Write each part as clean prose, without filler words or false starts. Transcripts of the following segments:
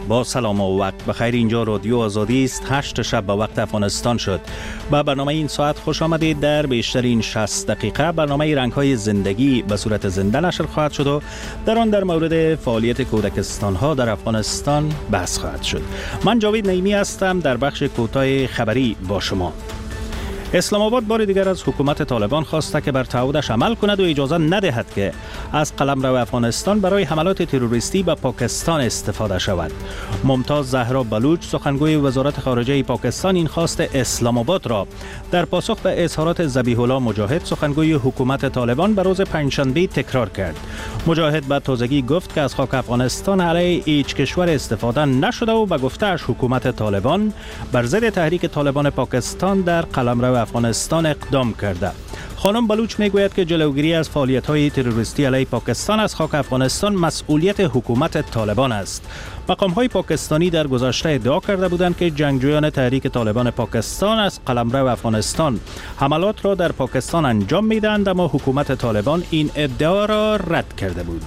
با سلام و وقت بخیر. اینجا رادیو آزادی است. 8 شب به وقت افغانستان شد. با برنامه این ساعت خوش آمدید. در بیشترین 60 دقیقه برنامه رنگ‌های زندگی به صورت زنده نشر خواهد شد و در آن در مورد فعالیت کودکستان‌ها در افغانستان بحث خواهد شد. من جاوید نعیمی هستم در بخش کوتاه خبری با شما. اسلام آباد بار دیگر از حکومت طالبان خواسته که بر تعهدش عمل کند و اجازه ندهد که از قلمرو افغانستان برای حملات تروریستی به پاکستان استفاده شود. ممتاز زهرا بلوچ سخنگوی وزارت خارجه پاکستان این خواست اسلام آباد را در پاسخ به اظهارات ذبیح الله مجاهد سخنگوی حکومت طالبان به روز پنجشنبه تکرار کرد. مجاهد به تازگی گفت که از خاک افغانستان علیه هیچ کشور استفاده نشده و به گفته‌اش حکومت طالبان بر ضد تحریک طالبان پاکستان در قلمرو افغانستان اقدام کرده. خانم بلوچ میگوید که جلوگیری از فعالیت‌های تروریستی علیه پاکستان از خاک افغانستان مسئولیت حکومت طالبان است. مقام‌های پاکستانی در گذشته ادعا کرده بودند که جنگجویان تحریک طالبان پاکستان از قلمرو افغانستان حملات را در پاکستان انجام می‌دهند، اما حکومت طالبان این ادعا را رد کرده بود.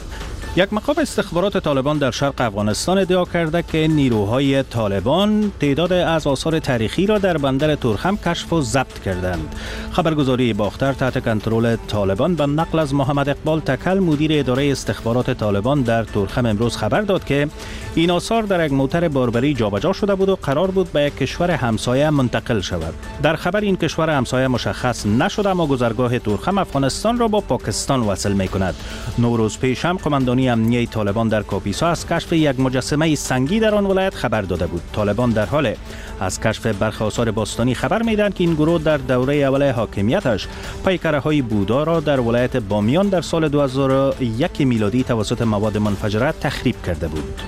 یک مقام استخبارات طالبان در شرق افغانستان ادعا کرده که نیروهای طالبان تعداد از آثار تاریخی را در بندر تورخم کشف و ضبط کردند. خبرگزاری باختر تحت کنترل طالبان به نقل از محمد اقبال تکل مدیر اداره استخبارات طالبان در تورخم امروز خبر داد که این آثار در یک موتر باربری جابجا شده بود و قرار بود به یک کشور همسایه منتقل شود. در خبر این کشور همسایه مشخص نشده، اما گذرگاه تورخم افغانستان را با پاکستان وصل می‌کند. نوروز پیش هم قماندانی امنیه طالبان در کاپیسا از کشف یک مجسمه سنگی در آن ولایت خبر داده بود. طالبان در حال از کشف برخی آثار باستانی خبر می‌دهند که این گروه در دوره اول حاکمیتش پیکره‌های بودا را در ولایت بامیان در سال 2001 میلادی توسط مواد منفجره تخریب کرده بود.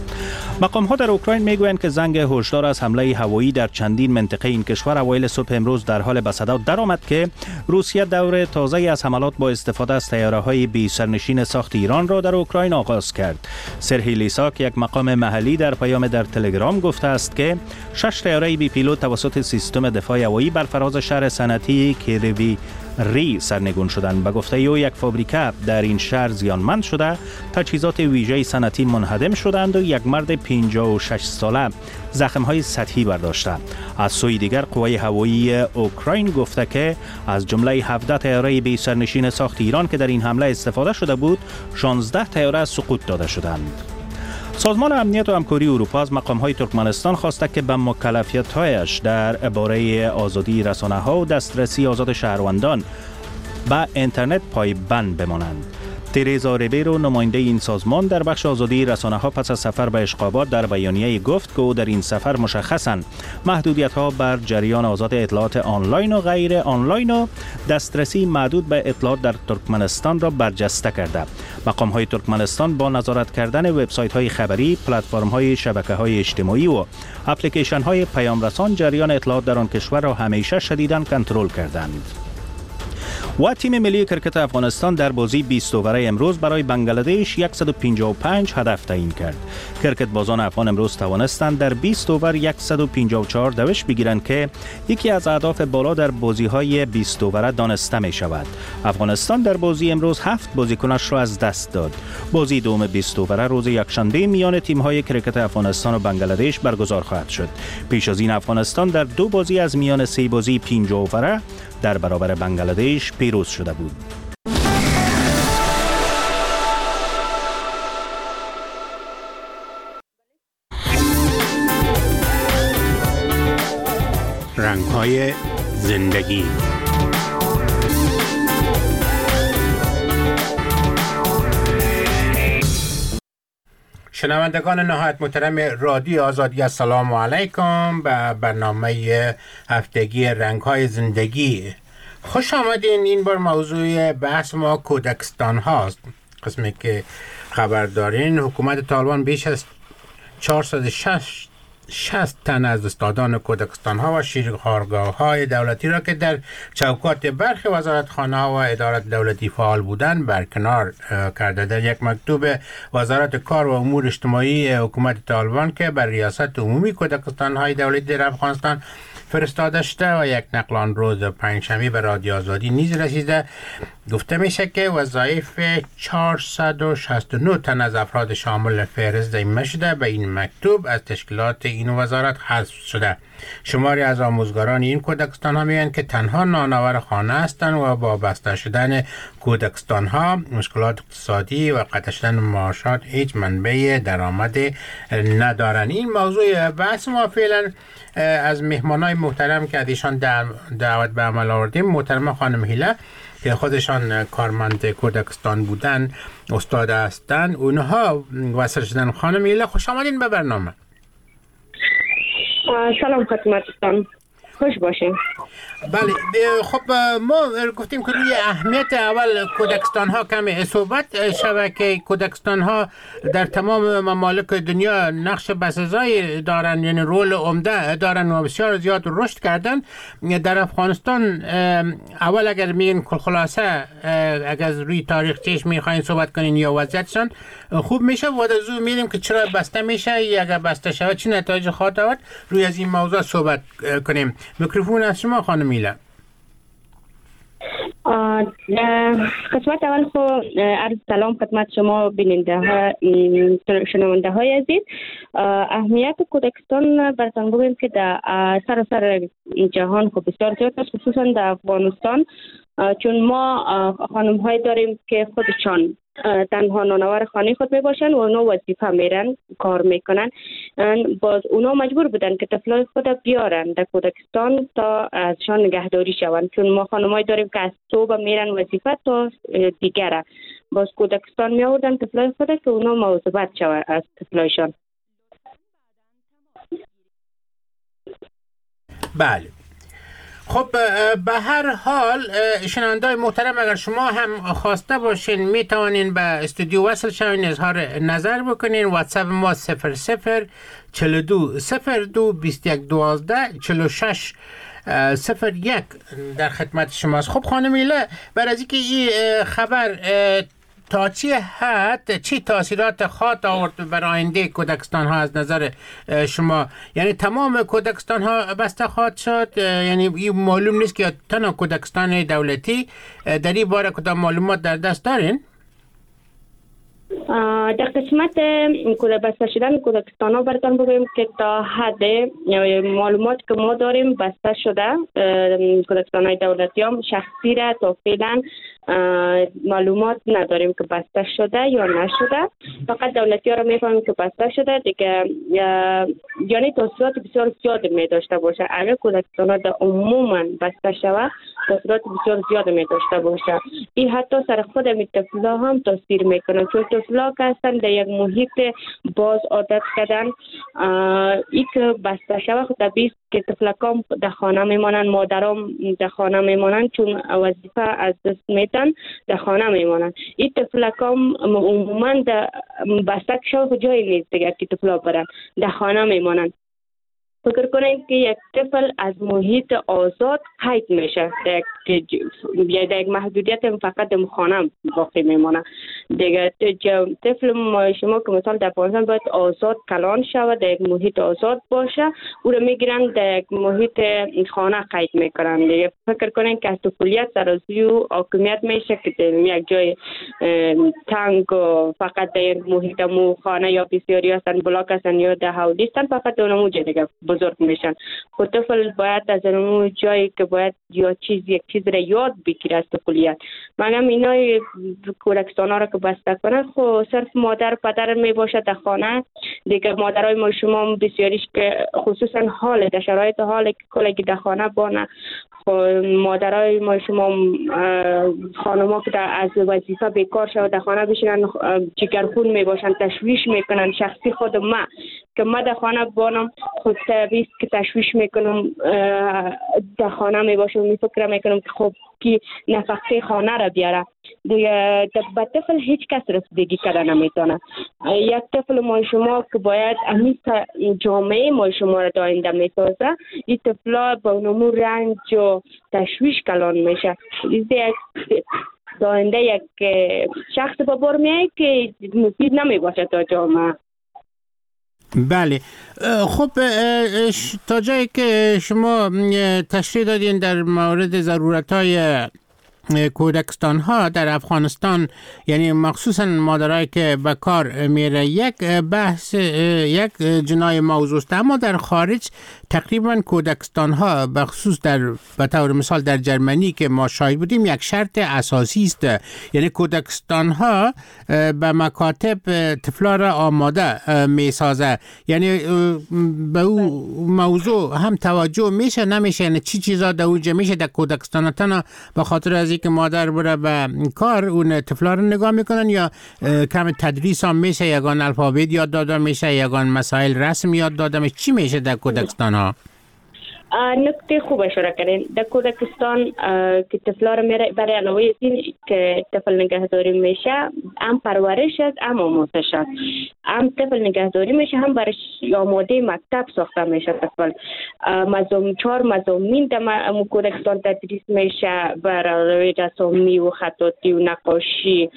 مقام‌ها در اوکراین میگویند که زنگ هشدار از حمله هوایی در چندین منطقه این کشور اوایل صبح امروز در حال به صدا درآمد که روسیه دور تازه‌ای از حملات با استفاده از طیاره‌های بی سرنشین ساخت ایران را در اوکراین آغاز کرد. سرهی لیساک یک مقام محلی در پیام در تلگرام گفته است که 6 طیاره بی پیلوت توسط سیستم دفاع هوایی بر فراز شهر صنعتی کیروی ری سرنگون شدند. به گفته او یک فابریکه در این شهر زیانمند شده، تجهیزات ویژه صنعتی منهدم شدند و یک مرد 56 ساله زخم‌های سطحی برداشته. از سوی دیگر قوای هوایی اوکراین گفته که از جمله 17 طیاره بی سرنشین ساخت ایران که در این حمله استفاده شده بود، 16 طیاره سقوط داده شدند. سازمان امنیت و همکاری اروپا از مقام‌های ترکمنستان خواسته که به مکلفیت‌هایش در باره آزادی رسانه‌ها و دسترسی آزاد شهروندان به اینترنت پایبند بمانند. تریزا ریبیرو نماینده این سازمان در بخش آزادی رسانه‌ها پس از سفر به اشقابات در بیانیه گفت که او در این سفر مشخصاً محدودیت‌ها بر جریان آزاد اطلاعات آنلاین و غیر آنلاین و دسترسی محدود به اطلاعات در ترکمنستان را برجسته کرده. مقام‌های ترکمنستان با نظارت کردن وبسایت‌های خبری، پلتفرم‌های شبکه‌های اجتماعی و اپلیکیشن‌های پیام‌رسان جریان اطلاعات در آن کشور را همیشه شدیداً کنترل کردند. و تیم ملی کرکت افغانستان در بازی 20 اووره امروز برای بنگلادش 155 هدف تعیین کرد. کرکت بازان افغان امروز توانستند در 20 اوور 154 دوش بگیرند که یکی از اهداف بالا در بازی‌های 20 اووره دانسته می شود. افغانستان در بازی امروز 7 بازیکنش را از دست داد. بازی دوم 20 اووره روز یکشنبه میان تیم‌های کرکت افغانستان و بنگلادش برگزار خواهد شد. پیش از این افغانستان در 2 بازی از میان 3 بازی 5 اووره در برابر بنگلادش پیروز شده بود. رنگ‌های زندگی. شنوندگان نهایت محترم رادیو آزادی، السلام علیکم به برنامه هفتگی رنگ‌های زندگی. خوش آمدین. این بار موضوع بحث ما کودکستان هاست. قسمی که خبر دارین حکومت طالبان بیش از 460 تن از استادان کودکستان ها و شیرخوارگاه های دولتی را که در چوکات برخی وزارتخانه ها و ادارات دولتی فعال بودند برکنار کرده. در یک مکتوب وزارت کار و امور اجتماعی حکومت طالبان که بر ریاست عمومی کودکستان های دولتی در افغانستان فرستاده شده و یک نقل آن روز پنجشنبه به رادیو آزادی نیز رسیده. گفته میشه که وظایف 469 تن از افراد شامل فهرست ضمیمه شده به این مکتوب از تشکیلات این وزارت حذف شده. شماری از آموزگاران این کودکستان ها میگن که تنها نانآور خانه هستند و با بسته شدن کودکستان ها مشکلات اقتصادی و قطع شدن معاشات هیچ منبع درآمد ندارن. این موضوع بحث ما فعلا از مهمانای محترم که ازشان دعوت به عمل آوردیم، محترم خانم هیله که خودشان کارمند کودکستان بودن استاد هستن، اونها وصل شدن. خانم هیله خوش آمدین به برنامه. سلام خدمتتان، خوش باشین. بله خب ما گفتیم که روی اهمیت اول کودکستان ها کمی صحبت شود که کودکستان ها در تمام ممالک دنیا نقش بسزایی دارن، یعنی رول عمده دارن و بسیار زیاد رشد کردن. در افغانستان اول اگر میگین خلاصه اگر روی تاریخچه‌اش میخواین صحبت کنین یا وضعیتشان خوب میشه و از اون میدیم که چرا بسته میشه یا اگر بسته شود چه نتایج خواهد آورد، روی از این موضوع صحبت کنیم. میکروفون از شما خانم هیله. قسمت اول خو عرض سلام خدمت شما بیننده ها شنونده های عزیز. اهمیت کودکستان براتون بگویم که در سراسر جهان خو بسیار زیاد است، خصوصا در افغانستان، چون ما خانم های داریم که خودشان تنها نانآور خانه خود می باشن و اونا وظیفه میرن کار میکنن. باز اونا مجبور بودن که طفلای خود بیارن در کودکستان تا ازشان نگهداری شون، چون ما خانمای داریم که از صبح میرن وظیفه تا دیگره. باز کودکستان می آوردن طفلای خود که اونا مواظبت شون از طفلایشان. بله خب به هر حال شنونده‌های محترم، اگر شما هم خواسته باشین می توانین به استودیو وصل شوین، اظهار نظر بکنین. واتساپ ما 00 42 02 21 12 46 01 در خدمت شماست. خب خانم هیله، برای از اینکه این خبر تا چی حد چی تاثیرات خواهد آورد بر آینده کودکستان ها از نظر شما؟ یعنی تمام کودکستان ها بسته خواهد شد؟ یعنی این معلوم نیست که تنها کودکستان دولتی در این باره کدام معلومات در دست دارین؟ در قسمت بسته شدن کودکستان ها براتون بگویم که تا حد معلومات که ما داریم بسته شده کودکستان های دولتی هم شخصی را تا فعلا معلومات نداریم که بسته شده یا نشده. فقط دولتی ها را میفهمیم که بسته شده دیگه، یعنی تاثیرات بسیار زیاد می داشته باشه. اگر کودکستان ها در عموما بسته شود تاثیرات بسیار زیاد می داشته باشه. این حتی سر خود طفلا هم تاثیر میکنه، چون طفلا که هستن در یک محیط باز عادت کردن. این که بسته شود خود طبیعی که طفلکان در خانه میمانن، مادرام در خانه میمانن، چون وظیفه از دست میدن در خانه میمانن. این طفلکان عموما در بسته شود جایی نیست دیگر که طفلا برن، در خانه میمانن. فکر کنید که یک طفل از محیط آزاد قید میشه، در یک محدودیت فقط در خانه باقی میمانه دیگه. طفل شما که مثلا در افغانستان باید آزاد کلان شود، در یک محیط آزاد باشه، او رو میگیرن در یک محیط خانه قید میکنن دیگه. فکر کنید که از طفولیت سرازی و حاکمیت میشه که در یک جای تنگ و فقط در یک محیط مو خانه یا بسیاری هستن، بلاک هستن یا در حولی هستن، فقط اونمو دیگه بزرگ میشن. خود طفل باید از اون جایی که باید یا یک چیز را یاد بگیره از طفولیت. مگم اینا کودکستان ها را که بسته کنه خب صرف مادر پدر می باشه در خانه دیگه. مادرای ما شما بسیاریش که خصوصا حال در شرایط حال کلگی در خانه بانه، مادرای ما شما خانما که از وظیفه بیکار شد در خانه بشینن جگرخون می باشن، تشویش میکنن. شخصی خود ما که من در خانه بانم خود طبیعی که تشویش میکنم، در خانه می باشم میفکرم میکنم که خب کی نفقه خانه را بیاره دیگه. به طفل هیچ کس رسیدگی کردن نمیتونه. یک طفل ما شما که باید همین جامعه ما شما را داینده میسازه، این طفلا با اونمو رنج و تشویش کلان میشه. داینده یک شخص با بار میای که مفید نمی باشه تا جامعه. بله. خب تا جایی که شما تشریح دادین در مورد ضرورت‌های کودکستان ها در افغانستان، یعنی مخصوصا مادرایی که به کار میره، یک بحث یک جنای موضوع است، اما در خارج تقریبا کودکستان ها به خصوص به طور مثال در جرمنی که ما شاهد بودیم یک شرط اساسی است، یعنی کودکستان ها به مکاتب طفلا را آماده می سازه، یعنی به او موضوع هم توجه میشه نمیشه، یعنی چی چیزا در اونجا میشه در کودکستان تنها به خاطر از که مادر بره به کار اون طفلا رو نگاه میکنن، یا کم تدریس هم میشه، یگان الفابet یاد داده میشه، یگان مسائل رسم یاد داده میشه، چی میشه در کودکستان ها؟ نکته خوب اشاره کردین. در کودکستان که طفلا رو میره، برای علاوه این که طفل نگهداری میشه، هم پرورش است هم آموزش است. هم طفل نگهداری میشه، هم برش آماده مکتب ساخته میشه. طفل 4 مضامین در کودکستان تدریس میشه، برای رسامی و خطاطی و نقاشی.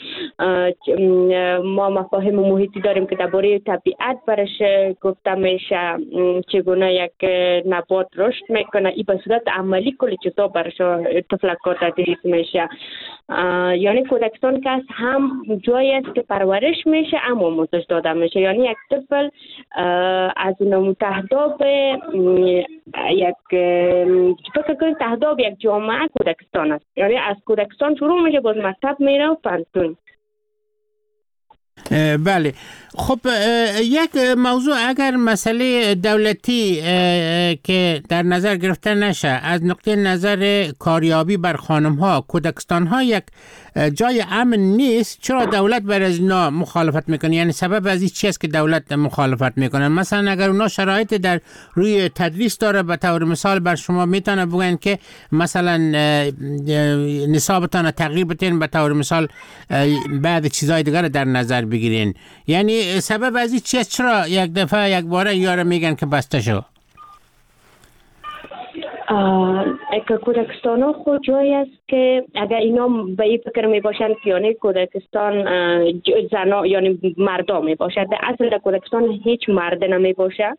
ما مفاهیم محیطی داریم که درباره طبیعت برش گفته میشه، چگونه یک نبات رشد میکنه، این به صورت عملی کلی چیزا برش طفلکا تدریس میشه. یعنی کودکستان که هم جایی است که پرورش میشه هم آموزش داده میشه. یعنی یک طفل از نمو تهداب یک فکر کنید تهداب یک جامعه کودکستان است. یعنی از کودکستان شروع میشه، باز مکتب میره و پانتون. بله. خب یک موضوع، اگر مسئله دولتی که در نظر گرفته نشه، از نقطه نظر کاریابی بر خانم ها، کودکستان ها یک جای امن نیست، چرا دولت بر از اینا مخالفت میکنه؟ یعنی سبب از این چیست که دولت مخالفت میکنه؟ مثلا اگر اونا شرایط در روی تدریس داره، به طور مثال بر شما میتونه بگن که مثلا نصابتان تغییر بتین، به طور مثال بعد چیزای دیگر در نظر بگیرین. یعنی سبب از این چیست؟ چرا یک دفعه یک باره یاره میگن که بسته شو؟ کودکستان ها خود جایی است که اگر اینا به این فکر می باشند که یعنی کودکستان زنا یعنی مردا می باشد، در اصل در کودکستان هیچ مرد نمی باشد.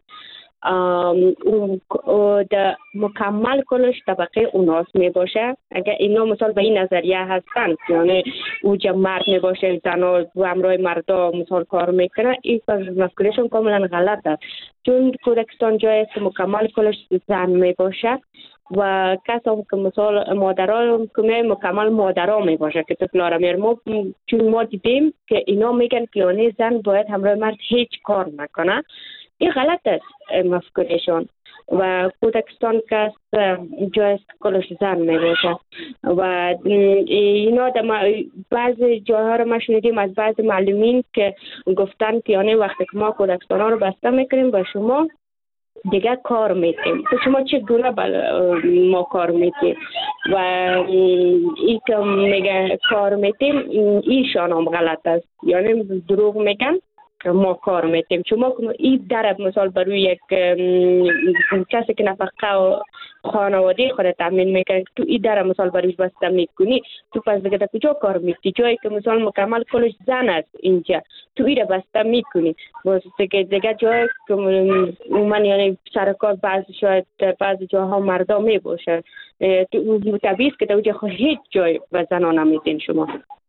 در مکمل کلش طبقه اوناس می باشه. اگر اینا مثال به این نظریه هستند یعنی اوجا مرد می باشه، زنا و همراه مردا مثال کار میکنه، این مفکورشون کاملا غلط است. چون کودکستان جایی است که مکمل کلش زن می باشه و کسی هم که مثال مادرها که مکمل مادرها می باشه که طفلا را میرمو. چون ما دیدیم که اینا میگن که یعنی زن باید همراه مرد هیچ کار نکنه. این غلط است مفکورشون. و کودکستان که جای است کلش زن می باشه و اینا بعضی جاها رو ما شنیدیم از بعضی معلمین که گفتن که یعنی وقتی که ما کودکستان ها رو بسته میکنیم با شما دیگه کار میتیم، تو شما چه گونه ما کار میتیم و این که میگه کار میتیم ایشان هم غلط است. یعنی دروغ میگن ما کار میتیم. شما این درب مثال برای یک کسی که نفقه و خانواده خود تامین میکنه، تو این درب مثال برایش بسته میکنی، تو پس دیگه در کجا کار میتی؟ جایی که مثال مکمل کلش زن است اینجا، تو این بسته میکنی. دیگه جایی که من یعنی سرکار بعضی جاها مردا میباشه، تو طبیعی که در اونجا هیچ جای به زنان نمیدین شما.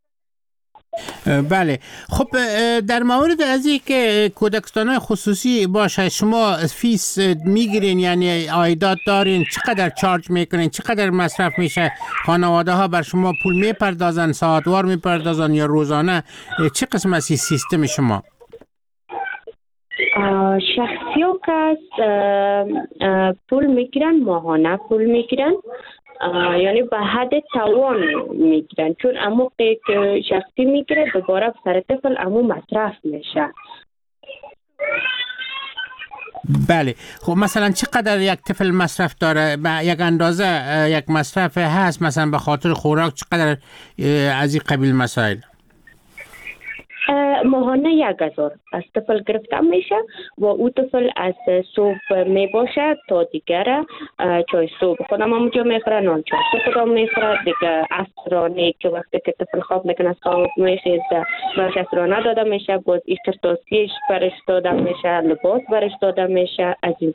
بله. خب در مورد از این که کودکستان‌های خصوصی باشه، شما فیس میگیرین، یعنی عایدات دارین، چقدر چارج میکنین، چقدر مصرف میشه؟ خانواده ها بر شما پول میپردازن، ساعتوار میپردازن یا روزانه؟ چه قسم از سیستم شما؟ شخصی ها که پول میگیرن، ماهانه پول میگیرن، یعنی به حد توان میگیرن. چون موقعی که شخصی میگیره دوباره سر طفل امو مصرف میشه. بله. خب مثلا چقدر یک طفل مصرف داره؟ به یک اندازه یک مصرف هست مثلا به خاطر خوراک؟ چقدر از این قبیل مسائل؟ ماهانه 1000 از طفل گرفته میشه و او طفل از صبح می باشه تا دیگر چای صبح خودم همونجا میخوره، نان چای خودم میخوره دیگه. عصرانه که وقتی که طفل خواب میکنه صاحب میشه برش عصرانه داده میشه، باز ایسترتاسیش برش داده میشه، لباس برش داده میشه. عزیز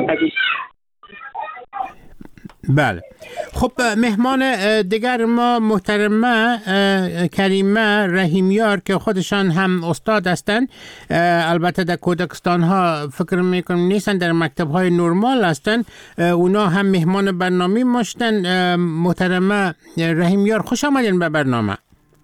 بله. خب مهمان دیگر ما محترمه کریمه رحیمیار که خودشان هم استاد هستند، البته در کودکستان ها فکر میکنم نیستن، در مکتب های نرمال هستند، اونا هم مهمان برنامه ماشتن. محترمه رحیمیار خوش آمدین به برنامه.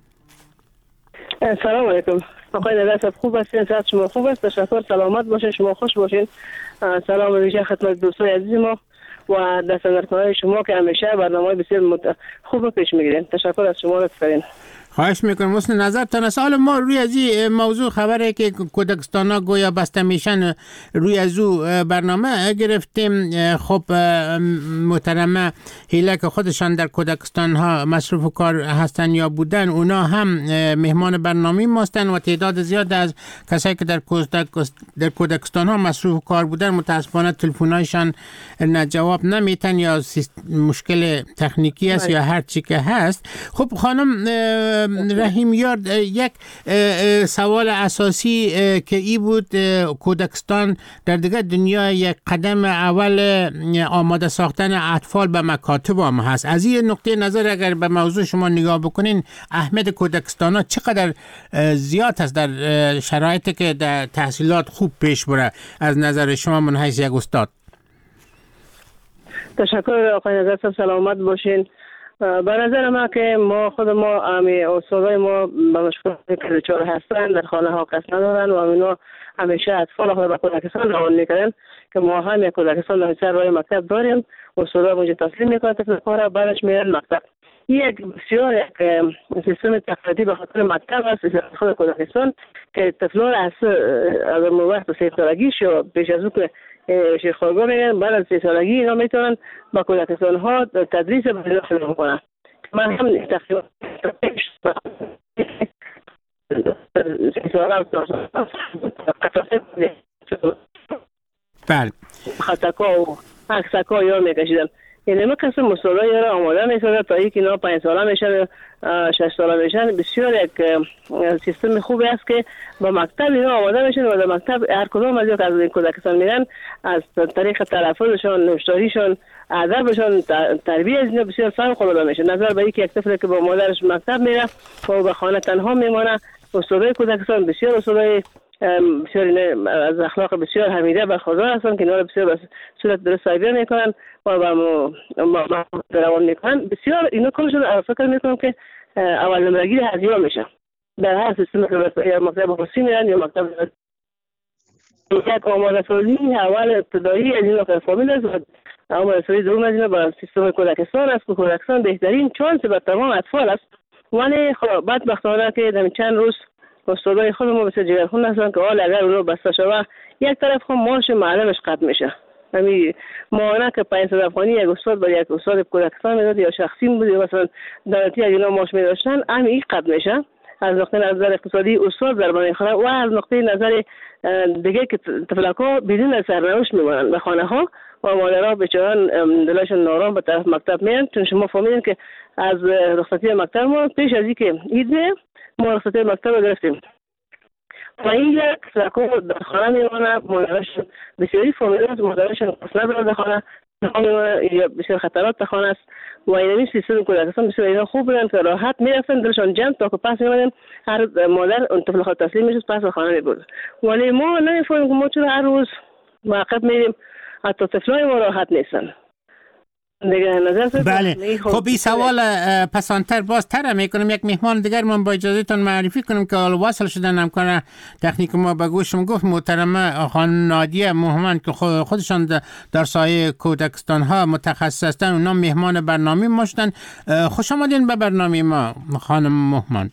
سلام علیکم آقای نگهدار، خوب هستین؟ صحت شما خوب است؟ تشکر، سلامت باشین، شما خوش باشین. سلام ویژه خدمت دوستای عزیز ما و دستاندرکارهای شما که همیشه برنامه بسیار خوب رو پیش میگیرین. تشکر از شما لطف کردین. خواهش میکنم. حسن نظرتان. سوال ما روی از این موضوع خبره که کودکستان ها گویا بسته میشن، روی از او برنامه گرفتیم. خب محترمه هیله که خودشان در کودکستان ها مصروف کار هستن یا بودن، اونا هم مهمان برنامه ماستن و تعداد زیاد از کسایی که در کودکستان ها مصروف کار بودن متاسفانه تلفن‌هایشان نه جواب نمیتن یا مشکل تکنیکی است یا هر چی که هست. خب خانم رحیمیار، یک سوال اساسی که ای بود، کودکستان در دیگه دنیا یک قدم اول آماده ساختن اطفال به مکاتب هم هست. از این نقطه نظر اگر به موضوع شما نگاه بکنین، اهمیت کودکستان ها چقدر زیاد است در شرایطی که در تحصیلات خوب پیش بره از نظر شما من حیث یک استاد؟ تشکر آقای نظر، سلامت باشین. به نظر ما که خود ما استادای ما به مشکلات که دچار هستند در خانه ها کس ندارن و اونا همیشه اطفال خود به کودکستان روان میکنن که ما هم یک کودکستان در سر راه مکتب داریم. استادا اونجا تسلیم میکنن طفل کار، بعدش میرن مکتب. یک بسیار یک سیستم تقلیدی به خاطر مکتب است خود کودکستان که طفلان از وقت 3 سالگیش یا پیش از او که شیخ‌خوارگاه میگن، بعد از 3 سالگی اینا میتونن با کودکستان ها تدریس به شروع کنن. من هم تقریبا بله خطکا و عکسکا یا میکشیدن. یعنی ما کسی مصالحه را آماده میسازد تا اینکه اینا 5 ساله میشن 6 ساله میشن. بسیار یک سیستم خوبی است که با مکتب اینا آماده میشن و در مکتب هر کدام از این کودکستان میرن از طریق تلفظشون، نوشتاریشون، ادبشون، تربیت از اینا بسیار فوق العاده میشه. نظر به اینکه یک طفل که با مادرش مکتب میره و به خانه تنها میمونه، استادای کودکستان بسیار استادای بسیار از اخلاق بسیار حمیده برخوردار هستن که اینا بسیار به صورت درست تربیت میکنن و با روان میکنن. بسیار اینا کلشون فکر میکنم که اول نمرگی هزینه میشه در هر سیستم که یا مکتب خصوصی میرن یا مکتب یک آماده سازی اول ابتدایی از اینا که فامیل است و آماده سازی دوم از اینا با سیستم کودکستان است که کودکستان بهترین چانس بر تمام اطفال است. ولی خب بدبختانه که در چند روز استادای خود ما بسیار جگرخون هستن که حال اگر اونو بسته شود یک طرف خب معاش معلمش قطع میشه. همین ماهانه که 500 افغانی یک استاد با یک استاد کودکستان میداد یا شخصی بود یا مثلا دولتی اگه اینا معاش میداشتن همین قطع میشه. از نقطه نظر اقتصادی استاد ضربه میخوره و از نقطه نظر دیگه که طفلکا بدون سرنوشت میمونن به خانه ها و مادرها بیچاران دلشون نارام به طرف مکتب میرن. چون شما فهمیدین که از رخصتی مکتب ما پیش از اینکه عید ما رخصتی مکتب رو گرفتیم و اینجا طفلکا در خانه میمونه، مادرشون بسیاری فامیل است، مادرشون اصلا در خانه یا بسیار خطرات در خانه است و این سیستم کودکستان بسیار اینا خوب بودن که راحت میرفتن دلشان جمع تا که پس میمدن هر مادر اون طفل خود تسلیم میشد پس خانه میبرد. ولی ما نمیفهمیم که ما چرا هر روز معقب میریم حتی طفلای ما راحت نیستن. بله. خب این سوال پسانتر باز تر میکنم. یک مهمان دیگر من با اجازهتون معرفی کنم که حالا واصل شدن همکار تکنیک ما به گوشم گفت محترمه خانم نادیه محمد که خودشان در سایه کودکستان ها متخصص هستن، اونا مهمان برنامه ما شدن. خوش آمدین به برنامه ما خانم محمد.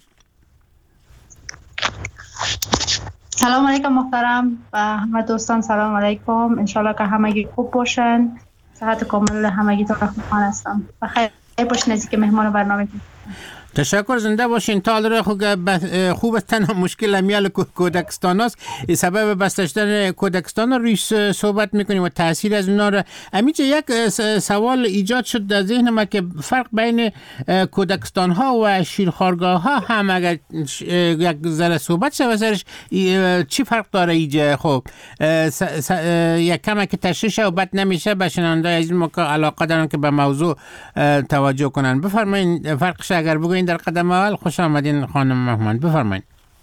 سلام علیکم محترم و همه دوستان، سلام علیکم. انشالله که همگی خوب باشن، صحت کامل همگی تا خوب هستم. بخیر باشین از اینکه مهمان برنامه. تشکر، زنده باشین. تا خوب است. تنها مشکل امیال کودکستان است. سبب بسته شدن کودکستان روی صحبت میکنیم و تاثیر از اونا را. امیجا یک سوال ایجاد شد در ذهن ما که فرق بین کودکستان ها و شیرخوارگاه ها هم اگر یک ذره صحبت شد سرش چی فرق داره ایجا؟ خب یک کم که تشریح و بد نمیشه به شنونده از این موقع علاقه دارن که به موضوع توجه کنن. بفرمایید فرقش اگر بگوین در قدم اول. خوش آمدین خانم مهمان، بفرمایید.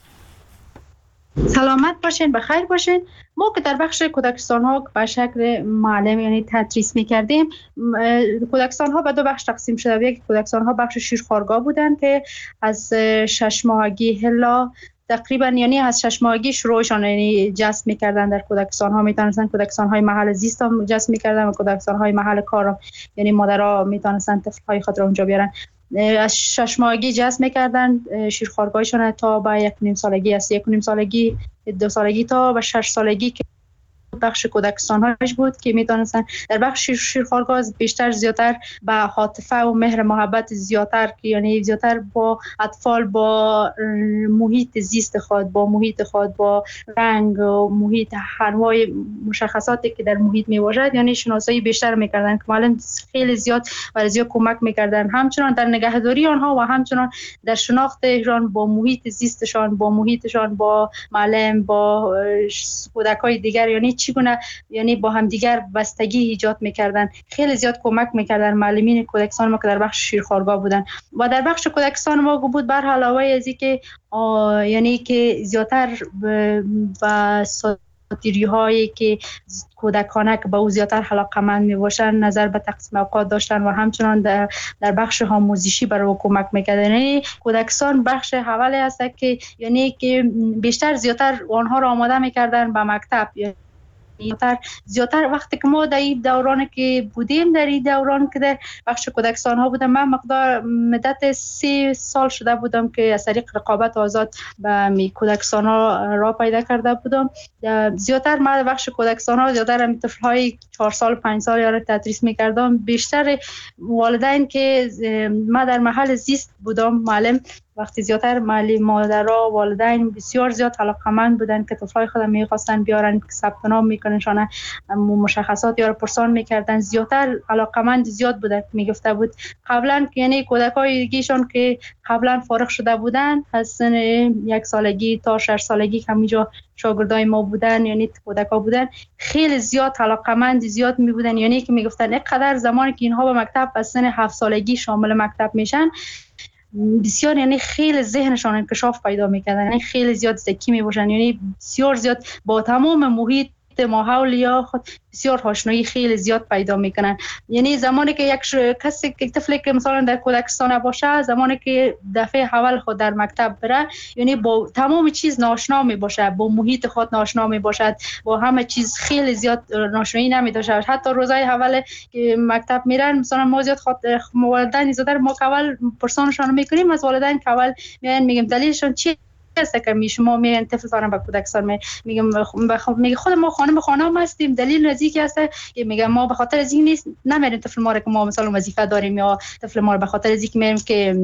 سلامت باشین، بخیر باشین. ما که در بخش کودکستان ها به شکل معلم یعنی تدریس میکردیم، کودکستان ها به دو بخش تقسیم شده. یک کودکستان ها بخش شیرخوارگاه بودن که از 6 ماهگی الا تقریبا یعنی از 6 ماهگی شروعشان یعنی جذب میکردن. در کودکستان ها میتونستن کودکستان های محل زیست هم جذب میکردن و کودکستان های محل کار یعنی مادرها میتونستن طفل های خود را اونجا بیارن. از 6 ماهگی جذب میکردن شیرخوارگاهشون تا به 1.5 سالگی، از 1.5 سالگی 2 سالگی تا به 6 سالگی که بخش کودکستان هاش بود که میتونستن در بخش شیرخوارگاه بیشتر زیادتر به عاطفه و مهر محبت زیادتر یعنی زیادتر با اطفال با محیط زیست خود، با محیط خود، با رنگ و محیط انواع مشخصاتی که در محیط می باشد یعنی شناسایی بیشتر میکردن که معلم خیلی زیاد برای زیاد کمک میکردن، همچنان در نگهداری آنها و همچنان در شناختشان با محیط زیستشان، با محیطشان، با معلم، با کودکای دیگر یعنی چگونه یعنی با هم دیگر بستگی ایجاد میکردن. خیلی زیاد کمک میکردن معلمین کودکستان ما که در بخش شیرخوارگاه بودن. و در بخش کودکستان ما بود بر علاوه از اینکه یعنی که زیادتر و ساتیری هایی که کودکانه که به او زیادتر علاقه‌مند میباشن نظر به تقسیم اوقات داشتن و همچنان در بخش آموزشی برای او کمک میکردن. یعنی کودکستان بخش اولی است که یعنی که بیشتر زیادتر آنها را آماده میکردن به مکتب. زیادتر وقتی که ما در این دوران که بودیم، در این دوران که در بخش کودکستان ها بودم، من مقدار مدت 3 سال شده بودم که از طریق رقابت آزاد به کودکستان ها را پیدا کرده بودم. زیادتر من بخش کودکستان ها زیادتر طفل های 4 سال 5 سال را تدریس میکردم. بیشتر والدین که من در محل زیست بودم معلم، وقتی زیادتر مادرها و والدین بسیار زیاد علاقه‌مند بودن که طفلای خودم می‌خواستن بیارن که ثبت نام میکننشان مشخصات یا پرسان میکردن. زیادتر علاقه‌مند زیاد بودن که میگفته بود قبلا یعنی کودکای دیگه‌شون که قبلا فارغ شده بودن از سن 1 سالگی تا 6 سالگی که همینجا شاگردای ما بودن یعنی کودکا بودن، خیلی زیاد علاقه‌مند زیاد می بودن. یعنی که میگفتن اینقدر زمانی که اینها به مکتب از سن 7 سالگی شامل مکتب میشن بسیار یعنی خیلی ذهنشان انکشاف پیدا میکردن، یعنی خیلی زیاد ذکی میباشن، یعنی بسیار زیاد با تمام محیط ماحول یا خود بسیار آشنایی خیلی زیاد پیدا میکنن. یعنی زمانی که یک طفلی که مثلا در کودکستان باشه، زمانی که دفعه اول خود در مکتب بره یعنی با تمام چیز ناشنا میباشه، با محیط خود ناشنا میباشد، با همه چیز خیلی زیاد ناشنایی نمیداشه. حتی روزای اول که مکتب میرن مثلا ما زیاد والدین زیاد ما اول پرسانشون میکنیم از والدین که اول میگیم دلیلشون چی است که شما میگن طفل فارم به کودکستان میگم میگه خود ما خانم هستیم. دلیل نزدیکی است که میگم ما به خاطر از این نیست نمیریم طفل ما رو که ما مثلا وظیفه داریم یا طفل ما رو به خاطر از اینکه میریم که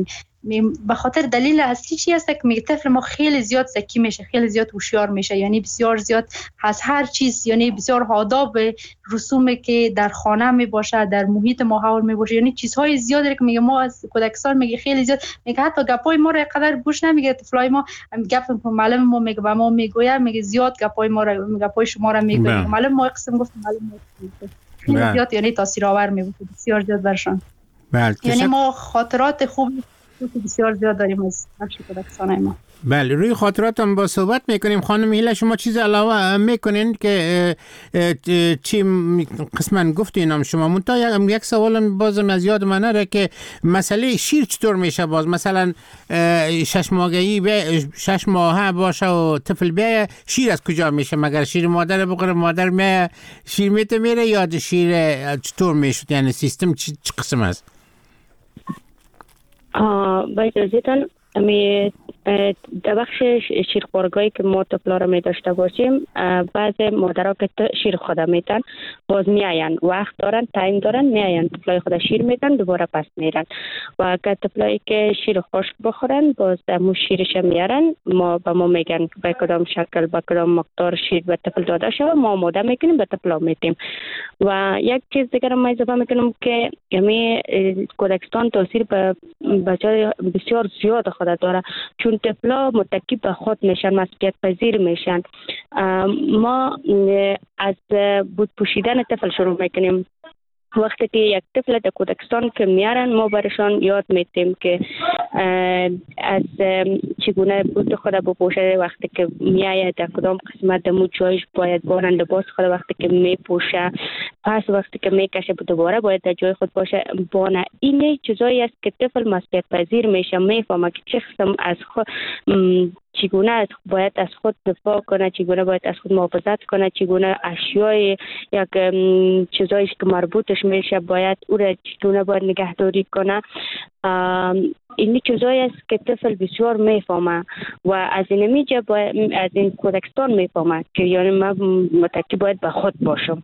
به خاطر دلیل اصلی چی است که میگه طفل ما خیلی زیاد ذکی میشه، خیلی زیاد هوشیار میشه، یعنی بسیار زیاد از هر چیز یعنی بسیار آداب رسومی که در خانه میباشه در محیط ماحول میباشه یعنی چیزهای زیادی که میگه ما از کودکستان میگه خیلی زیاد میگه حتی گپای ما رو قدر گوش نمیگه. طفلای ما گپ معلم ما میگه و ما میگویم میگه زیاد گپای ما رو گپای شما رو میگه معلم ما قسم گفت معلم خیلی زیاد یعنی تاثیرآور میبوده بسیار زیاد برشان. یعنی ما خاطرات خوب بسیار زیاد داریم از بخش کودکستان ما. بله، روی خاطراتم با صحبت میکنیم. خانم هیله شما چیز علاوه میکنین که چی قسماً گفتین هم شما منتها یک سوال بازم از یاد من نره که مسئله شیر چطور میشه باز مثلا 6 ماهگی 6 ماهه باشه و طفل بیه شیر از کجا میشه؟ مگر شیر مادر بخوره مادر میه شیر میته میره یا شیر چطور میشه؟ یعنی سیستم چی قسم است؟ با اجازهتان در بخش شیرخوارگاهی که ما طفلا را می داشته باشیم، بعض مادرها که شیر خود میتن باز میاین، وقت دارن، تایم دارن، میاین طفلای خود شیر میتن، دوباره پس میرن. و اگر طفلایی که شیر خشک بخورن باز مو شیرش میارن، ما به ما میگن به کدام شکل به کدام مقدار شیر به طفل داده شود، ما آماده میکنیم به طفلا میدیم. و یک چیز دیگر ما اضافه میکنم که یعنی کودکستان تاثیر به بچه‌ها بسیار زیاد خود داره، چون طفلا متکی به خود میشن، مسئولیت پذیر میشن. ما از بود پوشیدن طفل شروع میکنیم. وقتی که یک طفل در کودکستان که میارن، ما برشان یاد میتیم که از چگونه بود خود بپوشه، وقتی که میایه در کدام قسمت دمو جایش باید بانن لباس خود وقتی که میپوشه، پس وقتی که میکشه دوباره باید در جای خود باشه بانه. این چیزایی است که طفل مسئولیت پذیر میشه، میفهمه که چه قسم از خود چگونه باید از خود دفاع کنه، چگونه باید از خود محافظت کنه، چگونه اشیای یک چیزایی که مربوطش میشه باید او را چگونه باید نگهداری کنه. این چیزایی است که طفل بسیار میفهمه و از این میجه از این کودکستان میفهمه که یعنی من متکی باید به خود باشم.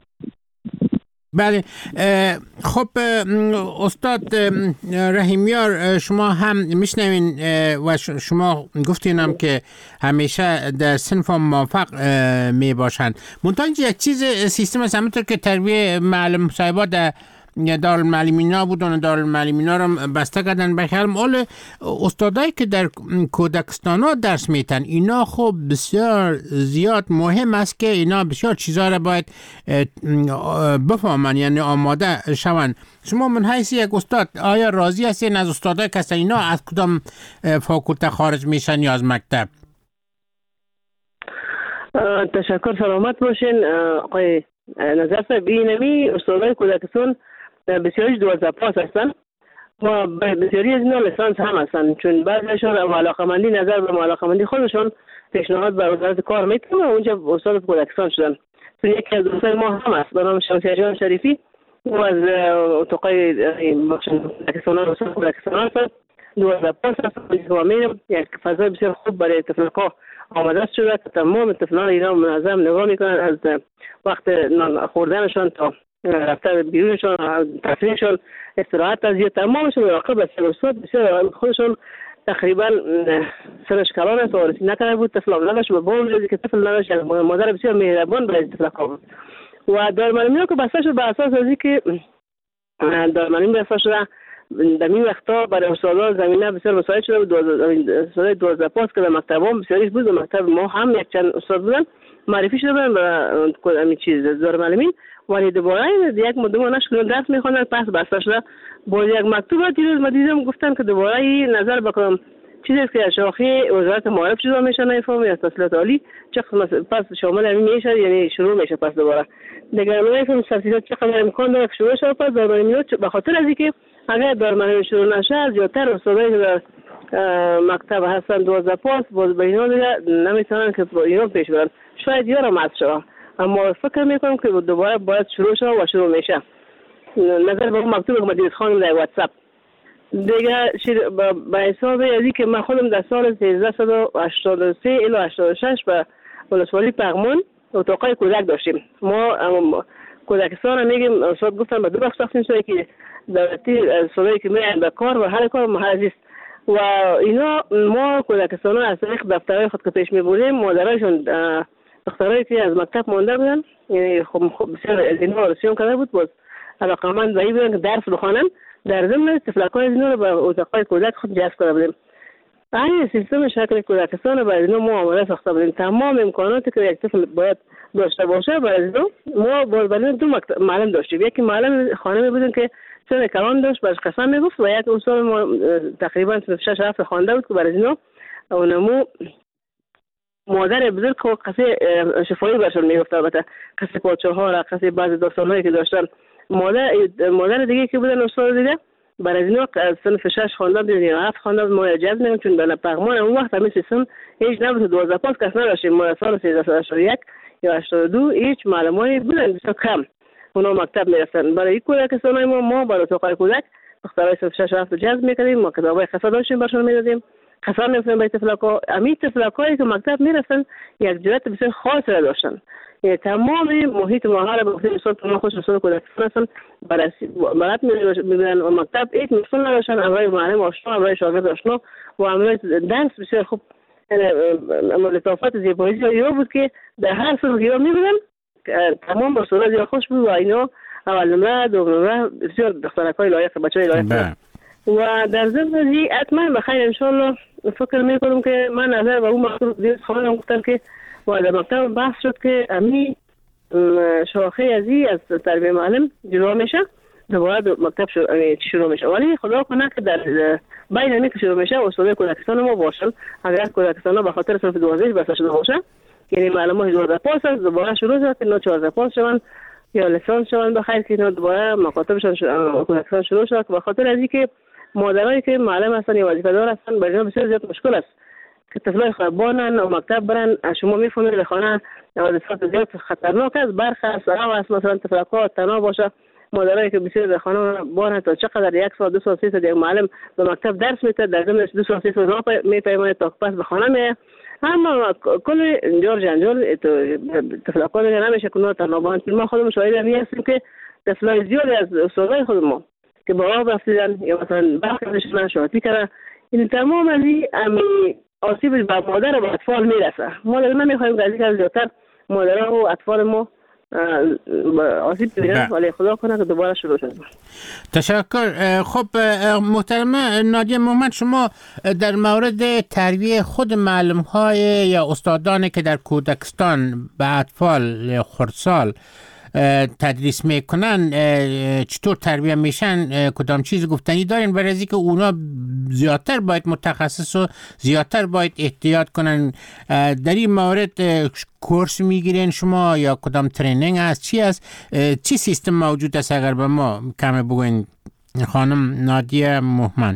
بله. خب استاد رحیمیار، شما هم میشنوین و شما گفتینم که همیشه در صنف موفق می باشند. منتها یک چیز سیستم است، همونطور که تربیه معلم صاحبا در دارالمعلمینا بودن، دارالمعلمینا رو بسته کردن. بخیرم اول استادایی که در کودکستان ها درس میتن، اینا خب بسیار زیاد مهم است که اینا بسیار چیزا را باید بفهمن، یعنی آماده شون. شما من حیث یک استاد آیا راضی هستین از استادایی که هستن اینا از کدام فاکولته خارج میشن یا از مکتب؟ تشکر، سلامت باشین آقای نظر صاحب. اینمی استادای کودکستان بسیاریش 12 پاس هستن و بسیاری از اینا لیسانس هم هستن، چون بعضیشون علاقه‌مندی نظر به علاقه‌مندی خودشون پیشنهاد به وزارت کار میکنن و اونجا استاد کودکستان شدن. چون یکی از دوستای ما هم هست به نام شمسیه جان شریفی و از اتاقای کودکستان استاد کودکستان هستن، 12 پاس هستن و میرم یک فضای بسیار خوب برای طفل‌ها آماده شده که تمام طفلان ایران منظم نگاه میکنن، از وقت نان خوردنشان تا رفتن بیرونشان، تفریحشان، استراحت از تمامشون مراقب است. استاد بسیار خودشون تقریبا سرش کلان است و رسید نکرده بود، طفل نداشت و با اون که طفل نداشت، مادر بسیار مهربان برای طفل‌ها بود. و دارالمعلمی که بسته شد به اساس از اینکه دارالمعلمی بسته شده در این وقتا برای استادان زمینه بسیار مساعد شده بود. استادای 12 پاس که در مکتب هم بسیاریش بود، در مکتب ما هم یک چند استاد بودن معرفی شده بودن برای همین چیز دارالمعلمین، ولی دوباره یک مدت نشد درس میخوندن، پس بسته شده. با یک مکتوب دیروز ما دیدم گفتن که دوباره نظر بکنم چیزی که از شاخه وزارت معارف جدا میشه، نمیفهمم یا تحصیلات عالی چه قسمت پس شامل همین میشه، یعنی شروع میشه پس دوباره دیگه نمیفهمم تحصیلات چقدر امکان داره شروع شه. پس دارالمعلمین به خاطر از اینکه اگر دارالمعلمین شروع نشه زیادتر استادایی که در مکتب هستن 12 پاس باز به اینا دیگه نمیتونن که اینا پیش برن، شاید یارم از شما، اما فکر میکنم که دوباره باید شروع شه و شروع میشه. نظر به مکتوب که مدیر خانم در واتساپ دیگه به حساب ازی که من خودم در سال 1383 الی 86 به ولسوالی پغمان اتاقای کودک داشتیم. ما کودکستان میگیم استاد گفتن به دو بخش تقسیم شده که دولتی سالایی که میان به کار و هر کار محل است و اینا ما کودکستان از طریق دفترهای خود که پیش میبردیم مادرایشون دخترایی که از مکتب مانده بودن، یعنی خب بسیار از اینها رسیون کرده بود، باز علاقمند به این بودن که درس بخوانن، در ضمن تفلک‌های از اینها رو به اتاقای کودک خود جذب کرده بودیم. این سیستم شکل کودکستان رو برای اینها ما آماده ساخته بودیم. تمام امکاناتی که یک طفل باید داشته باشه برای اینها ما برای دو معلم داشتیم. یکی معلم خانمی بودن که سن کلان داشت، باش قسم میگفت و یک استاد ما تقریبا 6-7 خوانده بود که برای اینها اونمو مادر بزرگ که قصه شفایی برشون میگفت، البته قصه پادشاه‌ها را، قصه بعضی داستان‌هایی که داشتن. مادر دیگه که بودن استاد دیگه برای اینا از صنف 6 خوانده بود یا 7 خوانده بود، ما اجازه نمیدیم چون در پغمان اون وقت همین سیستم هیچ نبود. 12 پاس کس نداشتیم. ما سال 1381 یا 82 هیچ معلمایی بودن بسیار کم، اونا مکتب میرفتن. برای کودکستان ما برای اتاقای کودک دخترای صنف 6 7 جذب میکردیم، ما کتابای خاص داشتیم برشون میدادیم قسم می‌خوریم به تفلک‌ها. امی تفلک‌هایی که مکتب میرسن یک جهت بسیار خاص را داشتن. یعنی تمام محیط ما را به خصوص مثلا تو خود مسئول کودکستان هستن برات می‌بینن و مکتب هیچ مشکل نداشتن. امروز معلم آشنا، امروز شاگرد آشنا و امروز درس بسیار خوب. لطافت زیبایی یا بود که در هر صورت که می‌بینن تمام مسئولات یا خوش بود و اینا اول نمره دوم نمره بسیار دخترک‌های لایق بچه‌های لایق و در ضمن حتما بخیر انشالله فکر میکنم که من نظر به اون مقصود دیگه خواهدم گفتم که در مکتب بحث شد که امی شاخه از تربیه معلم جلو میشه دوباره مکتب شروع میشه ولی خدا کنه که در بین امی که شروع میشه استاد کودکستان ما باشن اگر کودکستان ها به خاطر صرف 12 بسته شده باشه یعنی معلم های 12 پاس است دوباره شروع شد که 14 پاس شون یا لیسانس شون بخیر که دوباره مکاتبشان کودکستان شروع شد به خاطر از اینکه مادرایی که معلم هستن یا وظیفه دار هستن برای اینا بسیار زیاد مشکل است که طفلای خربانن و مکتب برن شما میفهمید در خانه وظیفه زیاد خطرناک است برخ است است مثلا تفلک‌ها تنها باشه مادرایی که بسیار در خانه بانه تا چقدر یک ساعت 2 ساعت 3 ساعت یک معلم به مکتب درس میده در ضمن 2 ساعت 3 ساعت میپیمونه تا پس به خانه میه اما کل جنجال تفلک‌ها نمیشه کنه تنها بانه ما خودمون شاهد هستیم که تفلای زیاد از استادای خود ما که با آب رفتیدن یا مثلا برخی ازشون شاهدی کردن این تمام از این آسیب به مادر و اطفال میرسه ما لازم نمیخوایم که از این زیادتر مادرها و اطفال ما آسیب ببینن ولی خدا کنه که دوباره شروع شد. تشکر. خب محترمه نادیه محمد شما در مورد تربیه خود معلم های یا استادانی که در کودکستان به اطفال خردسال تدریس میکنن چطور تربیه میشن کدام چیز گفتنی دارین برای اینکه اونا زیادتر باید متخصص و زیادتر باید احتیاط کنن در این مورد کورس میگیرین شما یا کدام ترینینگ هست چی است چی سیستم موجود است اگر به ما کم بگوین خانم نادیه محمد.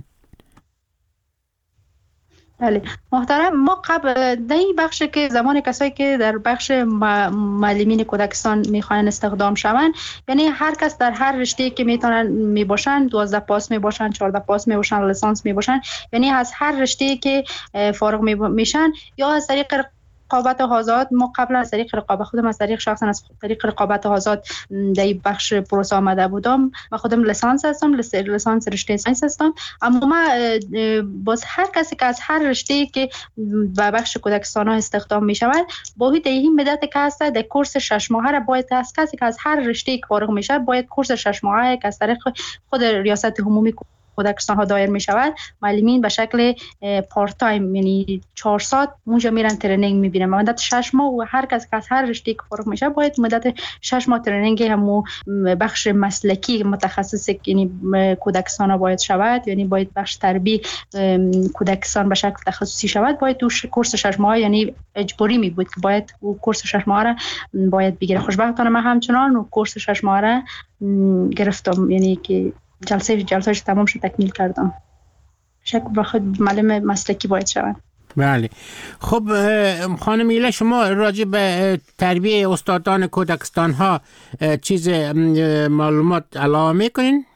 بله محترم ما قبل در این بخش که زمان کسایی که در بخش معلمین کودکستان میخوان استخدام شوند یعنی هر کس در هر رشته که میتونن میباشن 12 پاس میباشن 14 پاس میباشن لیسانس میباشن یعنی از هر رشته که فارغ میشن یا از طریق رقابت آزاد ما قبلا از طریق رقابت خودم از طریق شخصا از طریق رقابت آزاد در بخش پروسه آمده بودم من خودم لیسانس هستم لیسانس رشته ساینس هستم اما ما باز هر کسی که از هر رشته که به بخش کودکستان ها استخدام می شود باید در این مدت که هست در کورس 6 ماهه را باید از کسی که از هر رشته فارغ می شود باید کورس 6 ماهه که از طریق خود ریاست عمومی کودکستان ها دایر می شود معلمین به شکل پارت تایم یعنی 4 ساعت اونجا میرن ترینینگ میبینن مدت 6 ماه و هر کس که از هر رشته که فارغ میشه باید مدت 6 ماه ترینینگ همو بخش مسلکی متخصص یعنی کودکستان ها باید شود یعنی باید بخش تربیه کودکستان به شکل تخصصی شود باید تو کورس 6 ماه یعنی اجباری می بود باید او کورس 6 ماه را باید بگیره خوشبختانه من همچنان و کورس 6 ماه را گرفتم یعنی که جلسه‌اش تمام شد تکمیل کردم شک بخود معلم مسلکی باید شود. بله خب خانم ایله شما راجع به تربیه استادان کودکستان ها چیز معلومات علاوه میکنین؟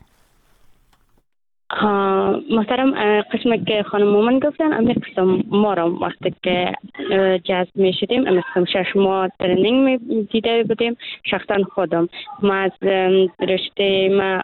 محترم قسمی که خانم مومن گفتن امی قسم ما را وقتی که جذب می شدیم امی قسم 6 ماه ترینینگ می دیده بودیم شخصا خودم ما از رشته ما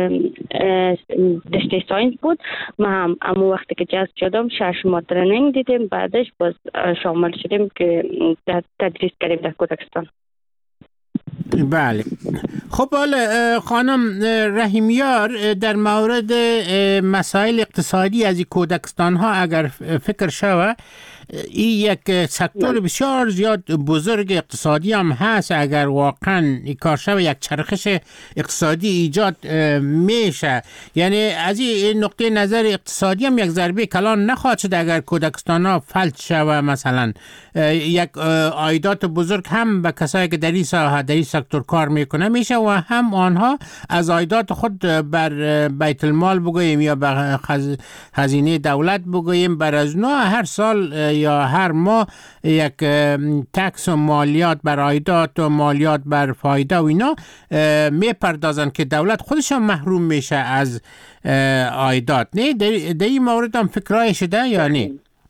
رشته ساینس بود ما هم امو وقتی که جذب شدم 6 ماه ترینینگ دیدیم بعدش باز شامل شدیم که تدریس کردیم در کودکستان. بله خب حالا خانم رحیمیار در مورد مسائل اقتصادی از این کودکستان ها اگر فکر شوه این یک سکتور بسیار زیاد بزرگ اقتصادی هم هست اگر واقعا این کار شوه یک چرخش اقتصادی ایجاد میشه یعنی از این نقطه نظر اقتصادی هم یک ضربه کلان نخواهد شد اگر کودکستان ها فلج شوه مثلا یک عایدات بزرگ هم به کسایی که در این ساحه در این سکتور کار میکنه میشه و هم آنها از عایدات خود بر بیت المال بگوییم یا بر خزینه دولت بگوییم بر از اونا هر سال یا هر ماه یک تکس و مالیات بر عایدات و مالیات بر فایده و اینا میپردازن که دولت خودش هم محروم میشه از عایدات. نه در این مورد هم فکرای شده یا نه؟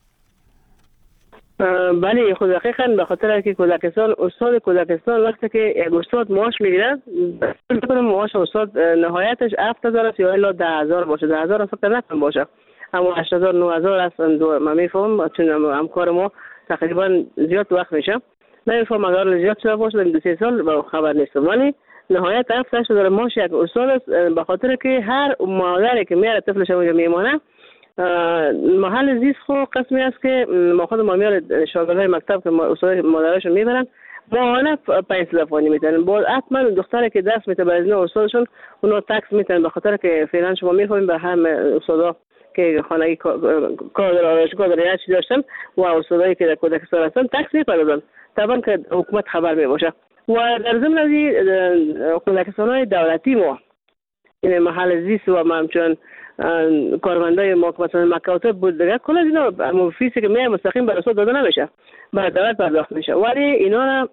بله خود دقیقاً به خاطر که کودکستان استاد کودکستان وقتی که یک استاد معاش میگیره میکنه معاش استاد نهایتش 7000 است یا الا 10000 باشه 10000 فکر نکنم باشه اما 8000 9000 است من میفهمم چون همکار ما تقریبا زیاد وقت میشه نمیفهم اگر زیاد شده باشه در 2-3 سال با خبر نیستم ولی نهایت 7000 معاش یک استاد است به خاطر که هر مادری که میاره طفلش اونجا میمونه محل زیست خو قسمی است که ما خود ما میاره شاگردای مکتب که استاد مادرشون میبرن ماهانه 500 فانی میتونن باز حتما دختری که دست میته به ازن استادشون اونا تکس میتونن به خاطر که فعلا شما میفهمین به هم استادا که خانگی کار در آرایشگاه در یه چی داشتن و استادایی که در کودکستان هستن تکس میپردازن طبعا که حکومت خبر میباشه و در ضمن از کودکستان‌های دولتی ما این محل زیست و همچنین کارمندای ما که مثلا مکاتب بود دیگه کل از اینا فیسی که میای مستقیم به استاد داده نمیشه به دولت پرداخت میشه ولی اینا را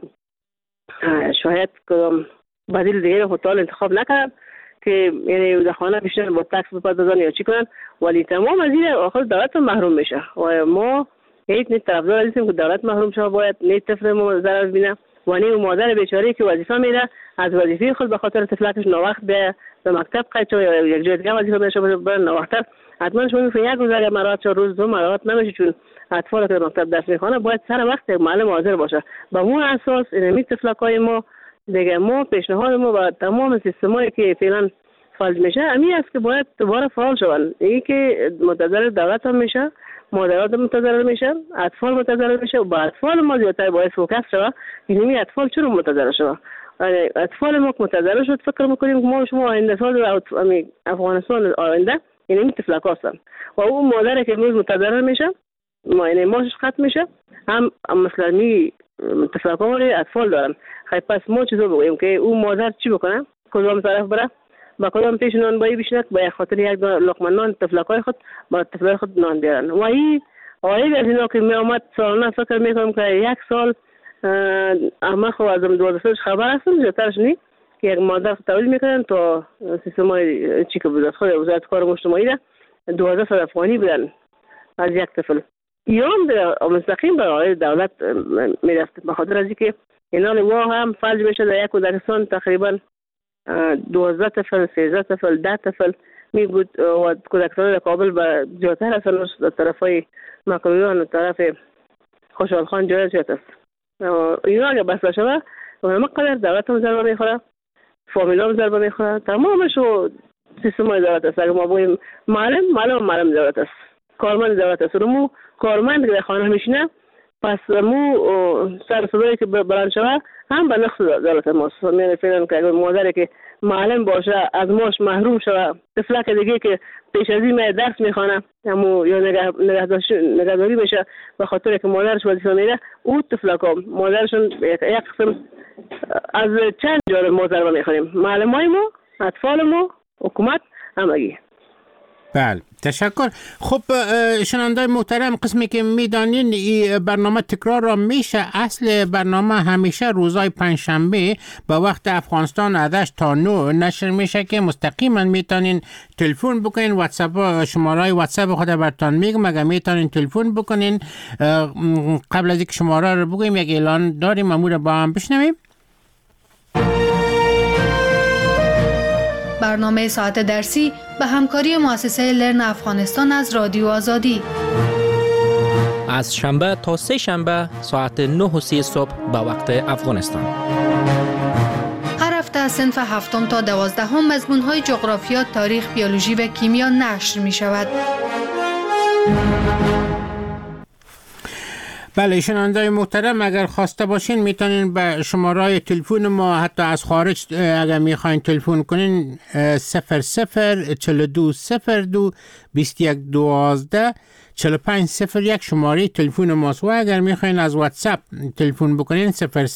شاید کدام بدیل دیگه هتل انتخاب نکردن که یعنی در خانه بیشتر با تکس بپردازن یا چی کنن ولی تمام از این آخر دولت محروم میشه و ما هیچ نیت طرفدار هستیم که دولت محروم شه باید نیت طفل ما ضرر ببینه و نی مادر بیچاره که وظیفه میره از وظیفه خود به خاطر طفلکش ناوقت به مکتب قید شد یا یک جای دیگه وظیفه بشه برن ناوقت حتما شما میفهمید یک روز اگر مرات روز دو مرات نمیشه چون اطفال که مکتب درس میخوانه باید سر وقت معلم حاضر باشه به اون اساس این طفلکای ما دیگه ما پیشنهاد ما و تمام سیستمایی که فعلا فعال میشه همین است که باید دوباره فعال شون این که منتظر دولت هم میشه مادرات منتظر میشن اطفال منتظر میشه و با اطفال ما زیادتر باید فوکس شود این اطفال چرا منتظر شود اطفال ما منتظر شد فکر میکنیم که ما شما آینده سال افغانستان آینده این طفلک هستن و اون مادر که امروز منتظر میشه ما این ماشش ختم میشه هم مثلا می طفلک ها اطفال دارن خیلی پس ما چیزو بگوییم که اون مادر چی بکنه کدام طرف بره با کدام پیش نان بایی بشنک با خاطر یک لقمه نان طفلکای خود با طفلای خود نان بیارن و این آیه از اینا که می آمد سالانه فکر میکنم که یک سال اما خب از 12 سالش خبر هستم زیادترش نی که یک مادر تولید میکنن تا سیستم های چی که بود خود وزارت کار مجتمعی ده 1200 افغانی بدن از یک طفل ایام در مستقیم برای دولت میرفت به خاطر از اینکه اینا وا هم فلج میشه در یک کودکستان تقریبا 12 طفل 13 طفل 10 طفل می بود و کودکستان کابل به زیادتر هستن در طرفای مکرویان و طرف خوشحال خان جای زیاد است اینا اگه بسته شده و مقدر دولت هم ضربه میخوره فامیل هم ضربه میخوره تمامش و سیستم های دولت است اگه ما بگوییم معلم دولت است کارمند دولت است مو کارمند که در خانه میشینه پس مو سر صدایی که بلند شده هم به نقص دولت ماست یعنی فعلا که اگر مادری که معلم باشه از ماش محروم شده طفلک دیگه که پیش از این درس میخوانه همو یا نگهداری بشه به خاطر که مادرش وظیفه میره او طفلک ها مادرشون یک قسم از چند جانب ما ضربه میخوریم معلمای ما اطفال ما حکومت همگی. بله تشکر. خب شنوندای محترم قسمی که میدانین این برنامه تکرار را میشه اصل برنامه همیشه روزای پنجشنبه با وقت افغانستان از 8 تا 9 نشر میشه که مستقیما میتونین تلفن بکنین واتساپ شماره واتساپ خود براتون میگم اگه میتونین تلفن بکنین قبل از اینکه شماره رو بگیم یک اعلان داریم امور با هم بشنویم. برنامه ساعت درسی به همکاری مؤسسه لرن افغانستان از رادیو آزادی از شنبه تا سه شنبه ساعت 9:30 صبح به وقت افغانستان. هر هفته از صنف 7 تا 12 مضمون‌های جغرافیا، تاریخ، بیولوژی و کیمیا نشر می شود. بله شنوندای محترم اگر خواسته باشین میتونین به شماره تلفن ما حتی از خارج اگر میخواین تلفن کنین 004202 2112 4501 شماره تلفن ماست و اگر میخواین از واتساپ تلفن بکنین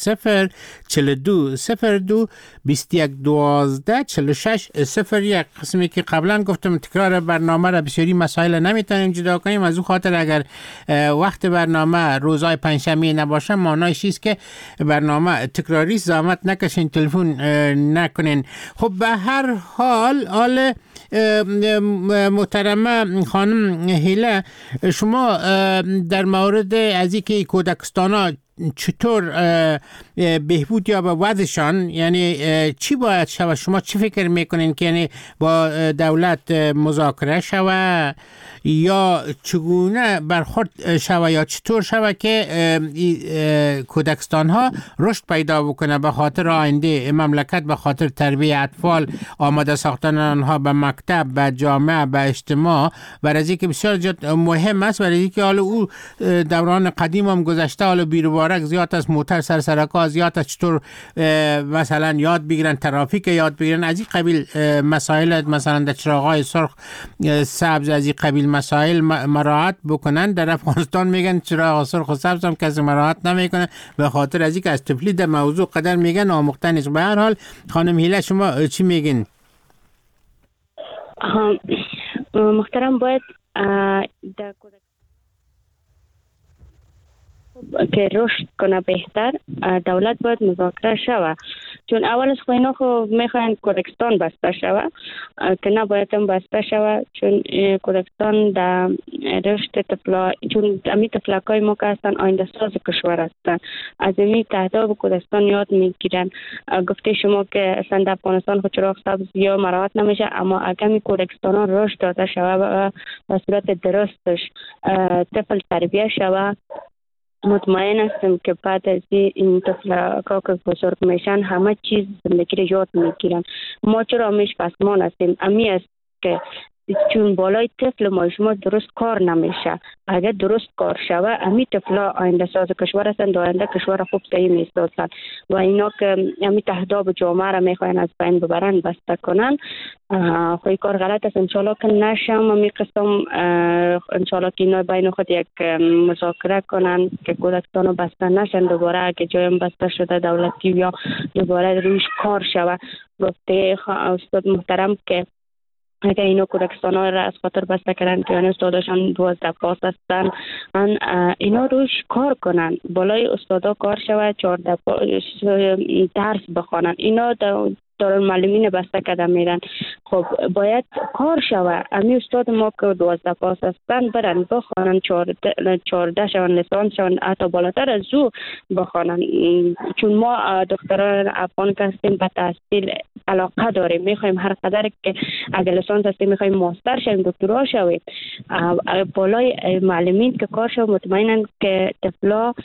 004202 2112 4601. قسمی که قبلا گفتم تکرار برنامه را بسیاری مسائل نمیتونیم جدا کنیم از اون خاطر اگر وقت برنامه روزهای پنجشنبه نباشه معنیش چیست که برنامه تکراری زحمت نکشین تلفن نکنین. خب به هر حال محترمه خانم هیله، شما در مورد از اینکه کودکستانا چطور بهبود یا به وضعشان، یعنی چی باید شود، شما چی فکر میکنین که یعنی با دولت مذاکره شود یا چگونه برخورد شود یا چطور شود که کودکستان ها رشد پیدا بکنه به خاطر آینده مملکت، به خاطر تربیت اطفال، آماده ساختن آنها به مکتب، به جامعه، به اجتماع، برای اینکه بسیار مهم است، برای اینکه حالا او دوران قدیم هم گذشته، حالا بیروبارک زیاد از موتر سرسرکا زیاد از چطور مثلا یاد بگیرن ترافیک، یاد بگیرن از این قبیل مسائل، مثلا در چراغ‌های سرخ سبز از این قبیل مسائل مراعات بکنن. در افغانستان میگن چراغ سرخ و سبز هم کسی مراعات نمیکنه به خاطر از اینکه از طفلی در موضوع قدر میگن آموخته نیست. به هر حال خانم هیله شما چی میگین؟ محترم، باید در که رشد کنه بهتر دولت باید مذاکره شود، چون اول از اینا خو میخواین کودکستان بسته شود که نباید هم بسته شود، چون کودکستان در رشد طفلا، چون امی طفلکای ما که هستن آینده ساز کشور هستن، از امی تهداب کودکستان یاد میگیرن. گفته شما که اصلا در افغانستان خود چراغ سبز یا مراعات نمیشه، اما اگر می کودکستان ها رشد داده شود و به صورت درستش طفل تربیه شود، مطمئن هستم که بعد از این طفل‌ها که بزرگ میشن همه چیز زندگی رو یاد میگیرن. ما چرا همیش پسمان هستیم؟ امی است که چون بالای طفل ما شما درست کار نمیشه. اگر درست کار شود امی طفلا آینده ساز کشور هستند، آینده کشور خوب صحیح میسازند و اینا که امی تهداب جامعه را میخواین از بین ببرن، بسته کنن، خوی کار غلط است. انشالله که نشم امی قسم، انشالله که اینا بین خود یک مذاکره کنن که کودکستان بسته نشن دوباره. اگه جایم بسته شده دولتی یا دوباره رویش کار شود. گفته استاد محترم که اگر اینو کودکستان ها را از خاطر بسته کردن که استاداشان 12 پاس هستن، اینا روش کار کنن، بالای استادا کار شود، 14 درس بخوانن. اینا دارالمعلمین بسته کده میرن. خب باید کار شود. امی استاد ما که 12 پاس هستن برن بخوانن، 14 شون، لیسانس شون، حتی بالاتر از او بخوانن. چون ما دختران افغان که هستیم به تحصیل علاقه داریم، میخوایم هر قدر که اگر لیسانس هستیم میخوایم ماستر شویم، دکترا شویم. بالای معلمین که کار شود، مطمئنن که طفلا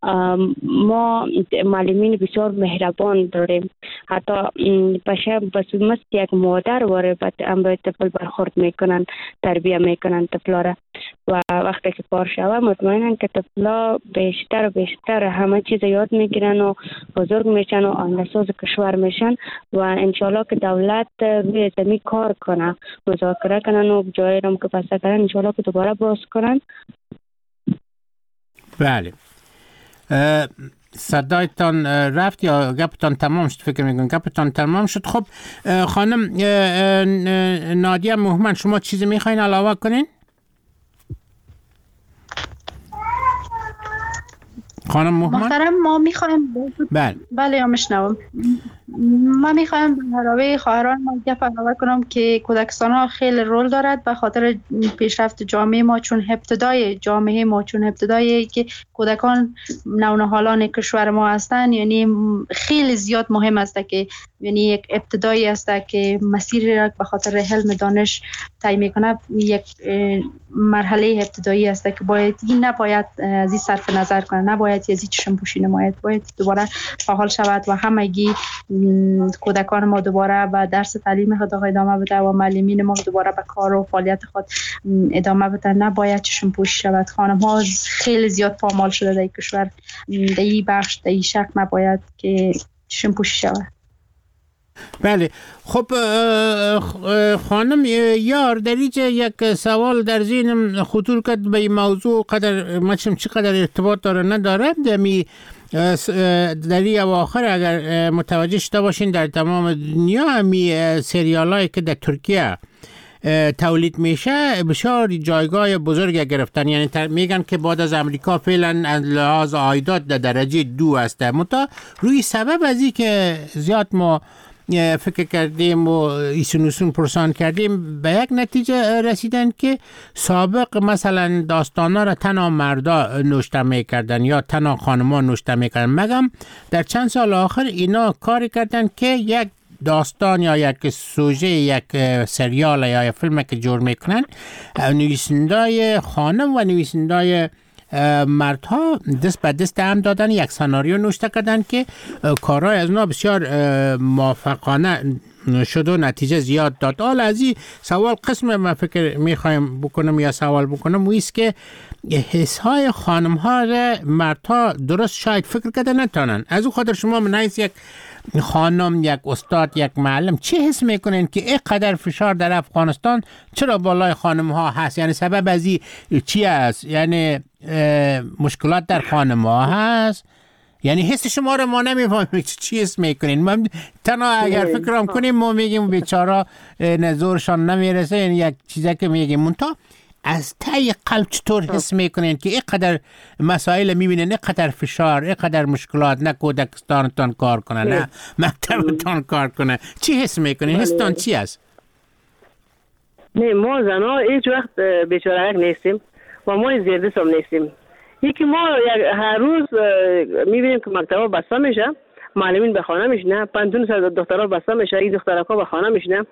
ما معلمین بسیار مهربان داریم. حتی بشه بس مثل یک مادر واره به طفل برخورد میکنن، تربیه میکنن طفلا را. و وقتی که کار شود مطمئنن که طفلا بیشتر و بیشتر همه چیز یاد میگیرن و بزرگ میشن و آینده ساز کشور میشن. و انشالله که دولت روی زمین کار کنه، مذاکره کنن و جایی رو که بسته کنن، انشالله که دوباره باز کنن. بله. صدایتان رفت یا گپتان تمام شد؟ فکر میکنم گپتان تمام شد. خب خانم نادیه موهمن، شما چیزی میخواین علاوه کنین؟ خانم موهمن محترم، ما میخوایم بله یا میشنوم. من میخوایم برای خواهران ما گپ علاوه کنم که کودکستان ها خیلی رول دارد به خاطر پیشرفت جامعه ما، چون ابتدای جامعه ما، چون ابتدایی که کودکان نونهالان کشور ما هستند، یعنی خیلی زیاد مهم است که یعنی یک ابتدایی است که مسیری را به خاطر علم دانش طی میکنه. یک مرحله ابتدایی است که باید این نباید از این صرف نظر کنه، نباید از این چشم پوشی نماید، باید دوباره فعال شود و همگی کودکان ما دوباره به درس تعلیم خود ادامه بده و معلمین ما دوباره به کار و فعالیت خود ادامه بده. نباید چشم پوشی شود. خانم ها خیلی زیاد پامال شده در کشور، در این بخش، در این شق نباید که چشم پوشی شود. بله. خب خانم یار، در اینجا یک سوال در ذهنم خطور کرد به این موضوع، قدر مچم چقدر ارتباط داره نداره. در این اواخر اگر متوجه شده باشین در تمام دنیا همی سریال هایی که در ترکیه تولید میشه بسیار جایگاه بزرگ گرفتن. یعنی میگن که بعد از امریکا فعلا از لحاظ عایدات در درجه 2 است. متا روی سبب از این که زیاد ما فکر کردیم و ایسونوسون پرسان کردیم به یک نتیجه رسیدن که سابق مثلا داستانا را تنها مردا نوشته میکردن یا تنها خانما نوشته میکردن، مگم در چند سال آخر اینا کاری کردن که یک داستان یا یک سوژه یک سریال یا یک فیلم که جور میکنن نویسندای خانم و نویسندای مردها دست به دست هم دادن، یک سناریو نوشته کردن که کارهای از اونا بسیار موفقانه شد و نتیجه زیاد داد. حالا از این سوال قسم ما فکر میخوایم بکنم یا سوال بکنم ویست که حسهای خانم ها را مردها درست شاید فکر کرده نتانن. از او خاطر شما من حیث یک خانم، یک استاد، یک معلم چه حس میکنین که اینقدر فشار در افغانستان چرا بالای خانم ها هست؟ یعنی سبب از این چی است؟ یعنی مشکلات در خانم ها هست؟ یعنی حس شما رو ما نمیفهمیم چی حس میکنین. من تنها اگر فکرام کنیم ما میگیم بیچارا نزورشان نمیرسه، یعنی یک چیزی که میگیم منتها از ته قلب چطور حس میکنین که اینقدر مسائل میبینین، اینقدر فشار، اینقدر مشکلات، نه کودکستانتان کار کنه نه مکتبتان کار کنه، چی حس میکنین؟ حستان چی است؟ نه ما زنها هیچ وقت بیچارهک نیستیم و ما زیردست هم نیستیم. یکی ما هر روز میبینیم که مکتبا بسته میشه، معلمین به خانه میشنه، پنتون سر دخترها بسته میشه، این دخترها به خانه میشنه.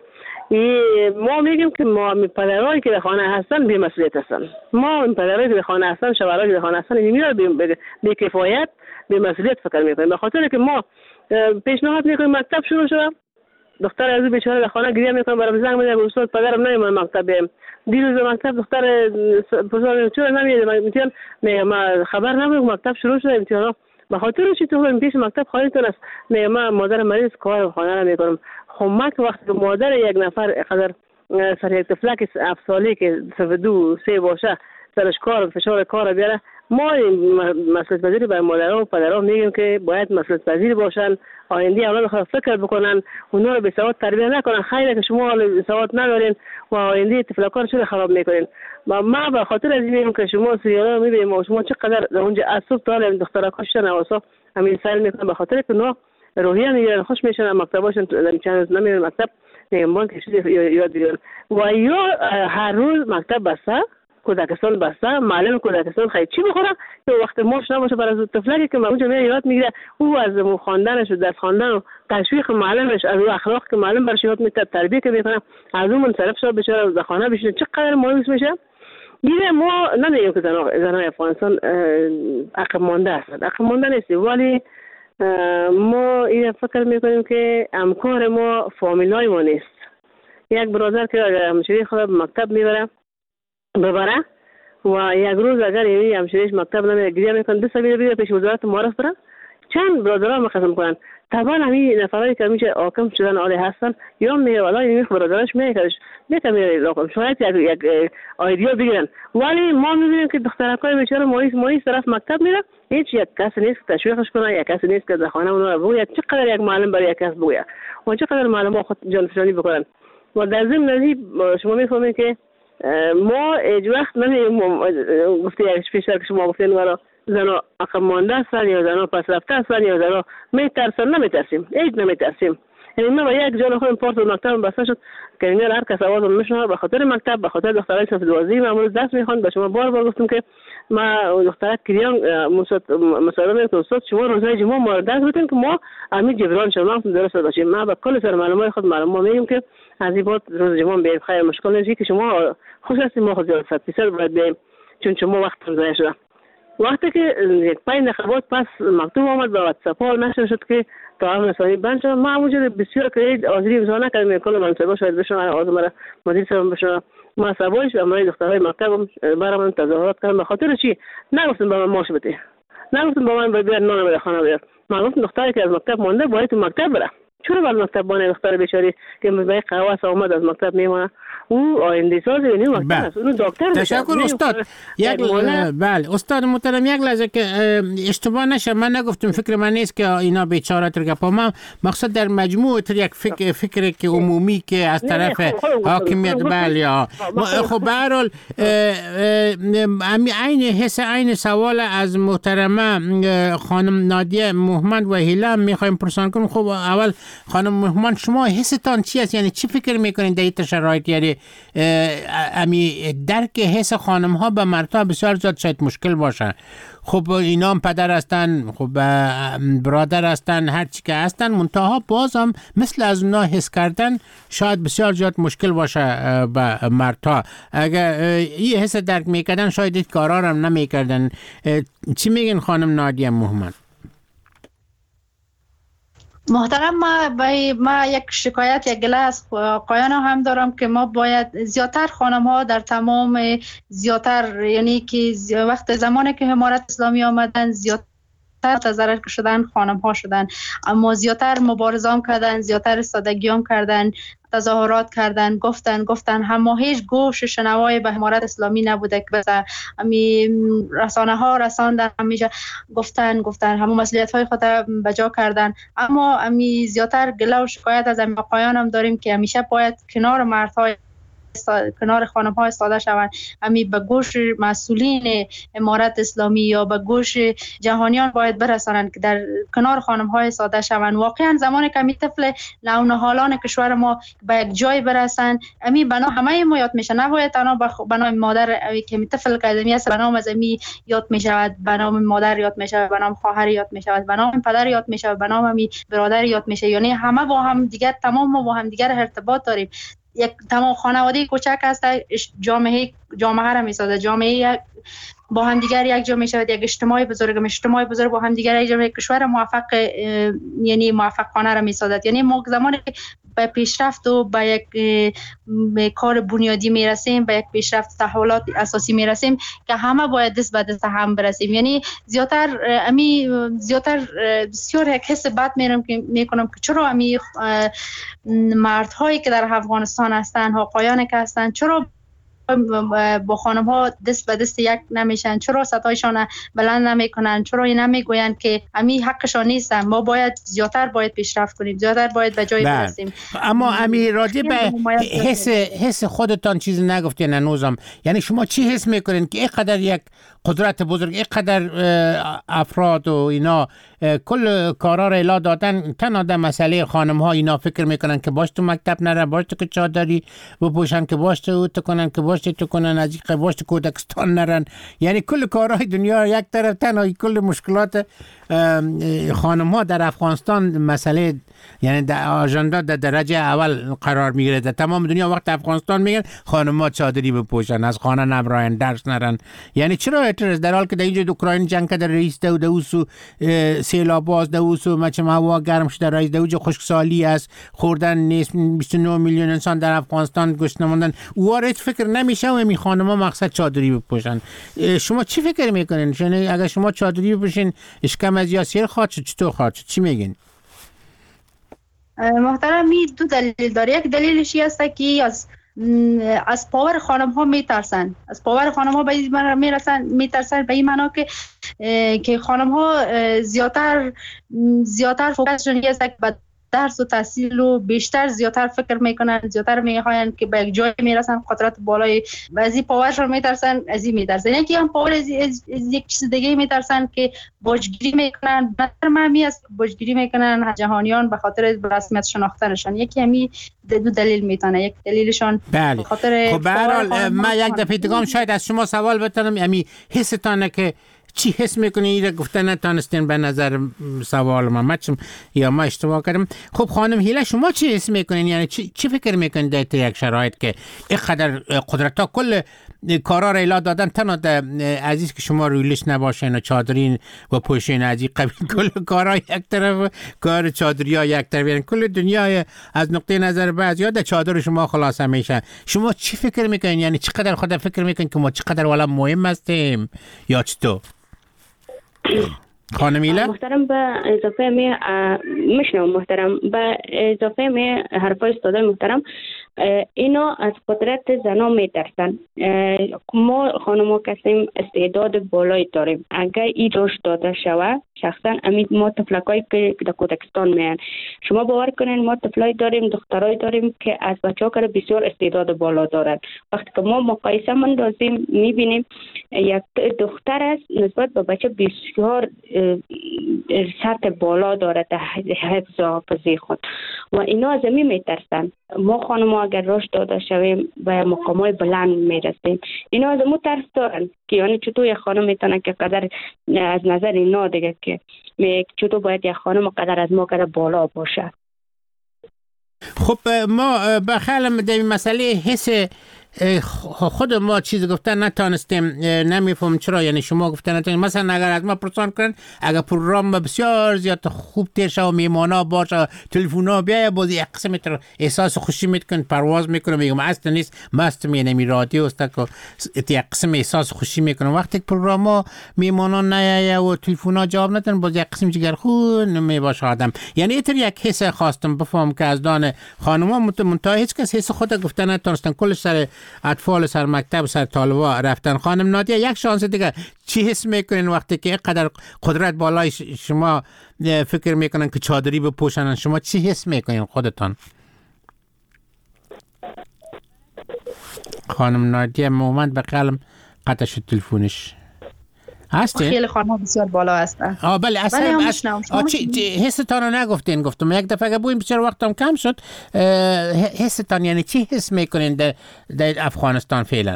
ما میگیم که ما پدرایی که به خانه هستن بی مسئولیت هستن. ما پدرایی که به خانه هستن، شوهرایی که به خانه هستن اینا بی کفایت، بی مسئولیت فکر میکنیم. به خاطر که ما پیشنهاد میکنیم مکتب شروع شده، دختر از بیچاره به خانه گریه میکنه، برام زنگ میزنه استاد پدرم نمیاد مکتب بریم. دیروز مکتب دختر پسر چرا نمیاد؟ امتحان ما خبر نبود مکتب شروع شده امتحانا. به خاطر چی تو این پیش مکتب خالیتون است؟ ما مادر مریض کار خانه را میکنم. خب وقتی که مادر یک نفر قدر سر یک طفلک 7 ساله که 2-3 باشه سرش کار فشار کار بیاره، ما مسئولیت پذیری برای مادرها و پدرها میگیم که باید مسئولیت پذیر باشن، آینده اولاد خود فکر بکنن، اونا رو به سواد تربیت نکنن. خیلی که شما سواد ندارین و آینده طفلکان چرا خراب میکنین. ما به خاطر از این میگم که شما سریالا رو میبینیم و شما چقدر اونجا از صبح تا حالا دخترها کشتن اوسا همین سال میکنن، به خاطر که اونا روحیه میگیرن، خوش میشن، مکتباشون چند روز نمیرن مکتب، نمیدونم که چیزی یاد بگیرن و یا هر روز مکتب بسته، کودکستان بسته، معلم کودکستان خیلی چی بخوره که وقت ماش نباشه برای طفلکی که اونجا میاد یاد میگیره، او از خواندنش و درس خواندن و تشویق معلمش، از اخلاق که معلم برش یاد میده، تربیت که میکنه، از اون منصرف شد بچاره در خانه بشینه، چقدر مایوس میشه. دیگه ما نمیگیم که زنان افغانستان عقب مانده هستند، عقب مانده نیستیم، ولی ما این فکر میکنیم که امکان ما فامیلای ما نیست. یک برادر که همشیری خود مکتب میبره ببره و یک روز اگر یعنی همشیریش مکتب نمیره گریه میکنه، دست بیره پیش وزارت معارف بره، چند برادرها مخصم کنن. طبعا همین نفرایی که میشه حاکم شدن عالی هستن یا میگه والا این برادرش میگه میره رقم شاید یک ایدیا بگیرن، ولی ما میبینیم که دخترکای بیچاره مایوس طرف مکتب میره، هیچ یک کس نیست که تشویقش کنه، یک کس نیست که در خانه اونها رو بگوید چقدر یک معلم برای یک کس بگوید و چقدر معلم خود جانفشانی بکنن. و در ضمن از شما میفهمید که ما هیچ وقت گفته یک پیشتر که شما گفتین ورا زنها عقب مانده هستن یا زنها پس رفته هستن یا زنها میترسن، نمیترسیم، هیچ نمیترسیم. یعنی ما با یک جان خودم پارت مکتب بسته شد که اینجا هر کس آواز میشنوه به خاطر مکتب، به خاطر دخترای صف 12 معمول درس میخوان. به شما بار گفتم که ما دخترک کریان مسابقه تو استاد شما روزهای جمعه ما درس بدین که ما امید جبران شما درست باشیم. ما با کل سر معلومات خود معلومات میگیم که از این بعد روز جمعه به خیر مشکل نیست که شما خوش هستید، ما خود زیاد 100% باید بریم چون شما وقت ضایع شده. وقتی که یک 5 دقیقه پس مکتوب آمد به واتساپ ها نشر شد که تعاون رسانی بند شد، ما موجود بسیار که حاضری امضا نکردیم، کل منصبا شاید بشن آزم را مدیر صاحب بشن، ما سبایش به امرای دخترهای مکتب برام تظاهرات کردم. به خاطر چی؟ نگفتم به من ماش بده، نگفتم به من بیار نان به خانه بیار، من گفتم دختری که از مکتب مونده باید تو مکتب بره. چرا باید مکتب بانه دختر بیچاری که به قهوه آمد از مکتب میمونه او آینده ساز یعنی وقت است اون دکتر تشکر استاد. بله استاد محترم یک لحظه که اشتباه نشه، من نگفتم، فکر من نیست که اینا بیچاره ترگپا، من مقصد در مجموع یک فکر که عمومی که از طرف حاکمیت بله. خب به هر حال عین سوال از محترمه خانم نادیه محمد و هیله میخوایم پرسان کنیم. خب اول خانم محمد شما حستان چی است؟ یعنی چی فکر میکنین در این شرایط؟ یعنی امی درک حس خانم ها به مردها بسیار زیاد شاید مشکل باشه. خب اینا هم پدر هستن، خب برادر هستن، هر چی که هستن، منتها باز هم مثل از اونا حس کردن شاید بسیار زیاد مشکل باشه به مردها. اگر این حس درک میکردن شاید این کارا هم نمیکردن. چی میگن خانم نادیه محمد؟ محترم، ما یک شکایت، یک گله از آقایان هم دارم که ما باید زیادتر خانم ها در تمام زیادتر، یعنی که وقت زمانی که امارت اسلامی آمدن زیادتر تظاهرات شدن خانم ها شدن، اما زیادتر مبارزه هم کردن، زیادتر استادگی هم کردن، تظاهرات کردن، گفتن اما هیچ گوش شنوای به امارت اسلامی نبوده که بس امی رسانه ها رساندن، همیشه گفتن همون مسئولیت های خود بجا کردن. اما امی زیادتر گله و شکایت از امی آقایان هم داریم که همیشه باید کنار مردهای کنار خانم ها استاده شوند، امی به گوش مسئولین امارت اسلامی یا به گوش جهانیان باید برسانند که در کنار خانم ها استاده شوند. واقعا زمانی که امی طفل نونهالان کشور ما به یک جای برسند، امی بنا همه ما یاد میشه، نباید تنها به نام مادر که امی طفل قدمی است به نام از امی یاد میشود، به نام مادر یاد میشه، به نام خواهر یاد میشه، به نام پدر یاد میشه، به نام امی برادر یاد میشه. یعنی همه با هم دیگر، تمام ما با هم دیگر ارتباط داریم. یک تمام خانواده کوچک است، جامعه را میسازه، جامعه با هم دیگر یک جا میشود، یک اجتماع بزرگ با هم دیگر یک جامعه کشور موفق، یعنی موفقانه را میسازد. یعنی ما زمانی که به پیشرفت و به یک کار بنیادی میرسیم، به یک پیشرفت تحولات اساسی میرسیم که همه باید دست به دست هم برسیم. یعنی زیادتر بسیار یک حس بد میکنم که چرا امی مردهایی که در افغانستان هستند، آقایانی که هستند، چرا با خانم ها دست به دست یک نمیشن، چرا صدایشان بلند نمیکنن، چرا نمیگویند که امی حقشان نیستن. ما باید زیادتر پیشرفت کنیم، زیادتر باید به جای برسیم. اما امی راجع به حس خودتان چیزی نگفتین هنوزم. یعنی شما چی حس میکنین که اینقدر یک قدرت بزرگ، اینقدر افراد و اینا کل کارا را الا دادن، تنها در مسئله خانم ها اینا فکر میکنن که باش تو مکتب نرن، باش تو که چادری بپوشن، که باش تو کنن، که باش تو کنن، از این باش تو کودکستان نرن. یعنی کل کارهای دنیا یک طرف، تنها کل مشکلات خانم ها در افغانستان مسئله، یعنی در آژاندا در درجه اول قرار میگیره. در تمام دنیا وقت افغانستان میگن خانم ها چادری بپوشن، از خانه نبراین، درس نرن. یعنی چرا اعتراض در حال که در اینجا اوکراین جنگ کرده، رئیس دوسو سیلاب باز دوسو مچم هوا گرم شده، رئیس دوجه خشکسالی است، خوردن نیست، 29 میلیون انسان در افغانستان گشنه ماندن. وارد فکر نمیشه و می خانم‌ها مقصد چادری بپوشن. شما چی فکر میکنین؟ یعنی اگر شما چادری بپوشین اشکم از یاسیر خواهد شد، چطور خواهد شد؟ چی میگین؟ محترمی دو دلیل داره. یک دلیلش این است که از پاور خانم ها میترسن، از پاور خانم ها میترسن به این معنا که خانم ها زیادتر فوکسشون است که درس و تحصیل و زیادتر فکر میکنن، زیادتر میخواین که به یک جای میرسن، قدرت بالای، از این پاورشون میترسن، از این میترسن. یکی هم پاور از یک چیز دیگه میترسن که باجگیری میکنن. نظر من است باجگیری میکنن جهانیان به خاطر رسمیت شناختنشان. یکی همی دو دلیل میتونه، یک دلیلشان به خاطر خب به هر حال من یک دفعه دیگه شاید از شما سوال بتونم، یعنی حستانه که چی حس میکنی؟ ایره گفته نتانستین به نظر سوال ما یا ما اشتباه کردم. خب خانم هیله شما چی حس میکنین؟ یعنی چی فکر میکنین در یک شرایط که اینقدر قدرت ها کل کارا را الا دادن، تنها عزیز که شما رویلش نباشین و چادرین و پوشین از این قبیل، کل کارا یک طرف، کار چادری ها یک طرف، یعنی کل دنیا از نقطه نظر بعض یا در چادر شما خلاص میشه. شما چی فکر میکنین؟ یعنی چقدر خود فکر میکنین که ما چقدر والا مهم هستیم یا چطور؟ خانم ایله محترم، به اضافه محترم به اضافه حرفای استاد محترم، اینا از قدرت زنا میترسن. ما خانم‌ها کسیم استعداد بالایی داریم. اگر این رشد داده شوه شخصا ما طفلکایی که در کودکستان میان، شما باور کنین ما طفلای داریم، دخترای داریم که از بچه‌ها که بسیار استعداد بالا دارن. وقتی که ما مقایسه اندازیم میبینیم یک دختر است نسبت به بچه بسیار سطح بالا داره در حفظ و حافظه خود و اینا از این میترسن. ما خانم‌ها اگر رشد داده شویم به مقامات بلند میرسیم. اینا از ما ترس دارن که یعنی چطور یک خانم میتونه که قدر از نظر اینا دیگه که چطور باید یک خانم قدر از ما قدر بالا باشه. خب ما بخیالم در این مسئله حس خود ما چیز گفتن نتانستیم، نمیفهم چرا، یعنی شما گفتن نتانستیم. مثلا اگر از ما پرسان کنن اگر پروگرام بسیار زیاد خوب تیر شه و میمانا باشه تلفونا بیایه باز یک قسم احساس خوشی میکنن، پرواز میکنن، میگم اصلا نیست مستم، یعنی رادیو است که یک قسم احساس خوشی میکنن. وقتی پروگرام ها میمانا نیایه و تلفونا جواب ندن باز یک قسم جگر خون میباشه آدم. یعنی اینطور یک حس خواستم بفهم که از دان خانم‌ها منتها هیچ کس حس خود گفتن نتونستن، کلش سر اطفال سر مکتب سر طالبا رفتن. خانم نادیه یک شانس دیگه، چی حس میکنین وقتی که اینقدر قدرت بالای شما فکر میکنن که چادری بپوشنن؟ شما چی حس میکنین خودتان؟ خانم نادیه مومند به قلم قطع شد تلفونش. هستی؟ خیلی خانم بسیار بالا هستن. بله اصلا حستان رو نگفتین. گفتم یک دفعه بویم بسیار وقتم کم شد. حستان یعنی چی حس میکنین در افغانستان فعلا؟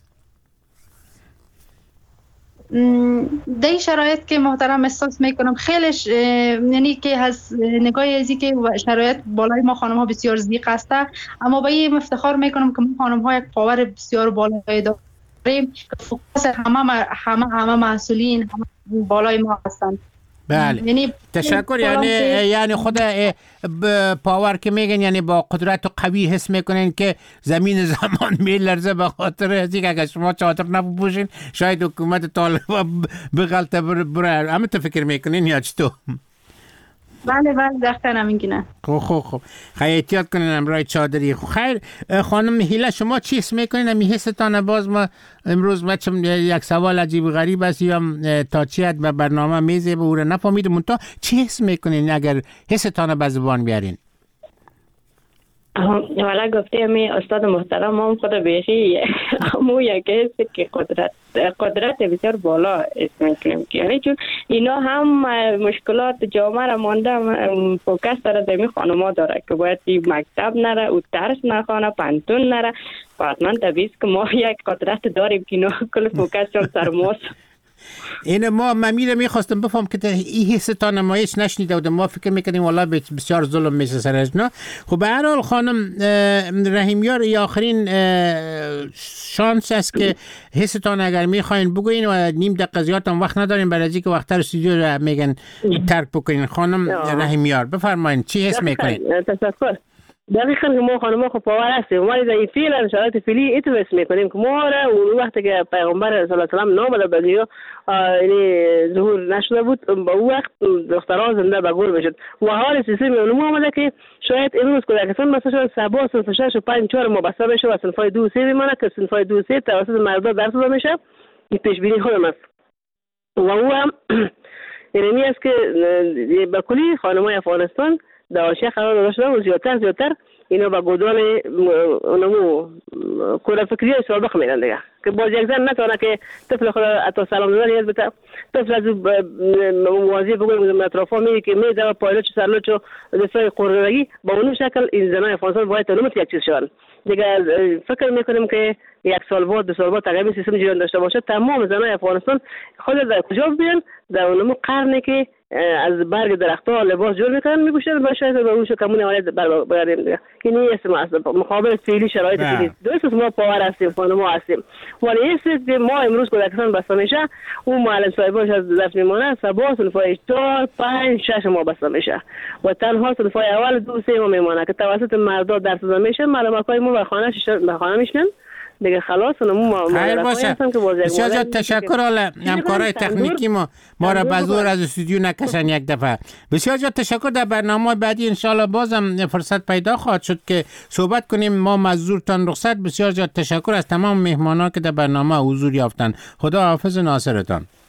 در این شرایط که محترم احساس میکنم خیلیش یعنی که از نگاه ازی که شرایط بالای ما خانم ها بسیار ضیق هسته، اما با این افتخار میکنم که ما خانم ها یک پاور بسیار بالایی داریم که فوکس همه مسئولین همه بالای ما هستند. بله یعنی تشکر. یعنی خود پاور که میگن یعنی با قدرت و قوی حس میکنین که زمین زمان میلرزه به خاطر از اینکه اگر شما چادر نپوشین شاید حکومت طالبا بغلطه بره. همه تو فکر میکنین یا چطور؟ بله دقیقاً همینگونه. خب خیلی احتیاط کنین امرای چادری. خیر خانم هیله شما چی حس میکنین؟ همی حستان باز ما امروز بچم یک سوال عجیب غریب است یا تا چی به برنامه میزه به او رو نفهمیدم منتها چی حس میکنین اگر حستان به زبان بیارین؟ والا گفته می استاد محترم هم خود بیخی همون یک حسی که قدرت بسیار بالا اسم کنیم که یعنی چون اینا هم مشکلات جامعه را مانده فوکس داره دمی خانما داره که باید مکتب نره او درس نخوانه پانتون نره حتما طبیعی که ما یک قدرت داریم که اینا کل فوکس چون سر ماست. این ما میره میخواستم بفهم که این حستا نمایش نشنیده بودم. ما فکر میکنیم والا بسیار ظلم میشه سر اجنا. خب به هر حال خانم رحیمیار آخرین شانس است که حستان اگر میخواین بگوین و نیم دقیقه زیاد هم وقت نداریم برای اینکه وقتر استودیو رو میگن ترک بکنین. خانم رحیمیار بفرمایین چی حس میکنین؟ تشکر. دقیقاً که ما خانم‌ها خب پاور هستیم. ما در این فعلا شرایط فعلی اتوس میکنیم که ما را اون وقتی که پیغمبر صلی الله علیه و آله نامه به دنیا یعنی ظهور نشده بود با اون وقت دختران زنده به گور بشد و حال سیستم علوم آمده که شاید امروز کودکستان مثلا سبا صنف 6 و 5 4 مبصر بشه و صنفای 2 و 3 بمانه که صنفای 2 و 3 توسط مردا درس داده میشه. این پیش بینی خودم است و او هم یعنی است که به کلی خانم‌های افغانستان در حاشیه قرار داده شده و زیادتر اینا با گودال اونمو کور فکریه سابق میرن دیگه که باز یک زن نتونه که طفل خود اتا سلام دادن یاد بده طفل از موازی بگویم اطرافا میگه که میده پایلوچ سرلوچ و دفاع قرارگی با اون شکل این زنای افغانستان باید علومت یک چیز شوند دیگه. فکر میکنیم که یک سال بعد 2 سال بعد تقریبا سیستم جریان داشته باشه تمام زنای افغانستان خود در کجا بیان در اونمو قرنی که از برگ درخت‌ها لباس جور میکنن میگوشن با شاید به اون کمون حالت برگردیم دیگه. این اسم مقابل فعلی شرایط فعلی درست ما پاور هستیم خانم‌ها هستیم ولی است که ما امروز کودکستان بسته میشه اون معلم صاحباش از دست میمونه سبا صنفای 4 5 6 ما بسته میشه و تنها صنفای اول 2 3 ما میمونه که توسط مردا درس داده میشه معلم‌های ما به خانه میشن دیگه خلاص ما خیر باشه. بسیار زیاد تشکر. حالا همکارای تکنیکی ما را به زور از استودیو نکشن یک دفعه. بسیار زیاد تشکر. در برنامه بعدی انشالله بازم فرصت پیدا خواهد شد که صحبت کنیم. ما مزدورتان رخصت. بسیار زیاد تشکر از تمام مهمانان که در برنامه حضور یافتند. خدا حافظ ناصرتان.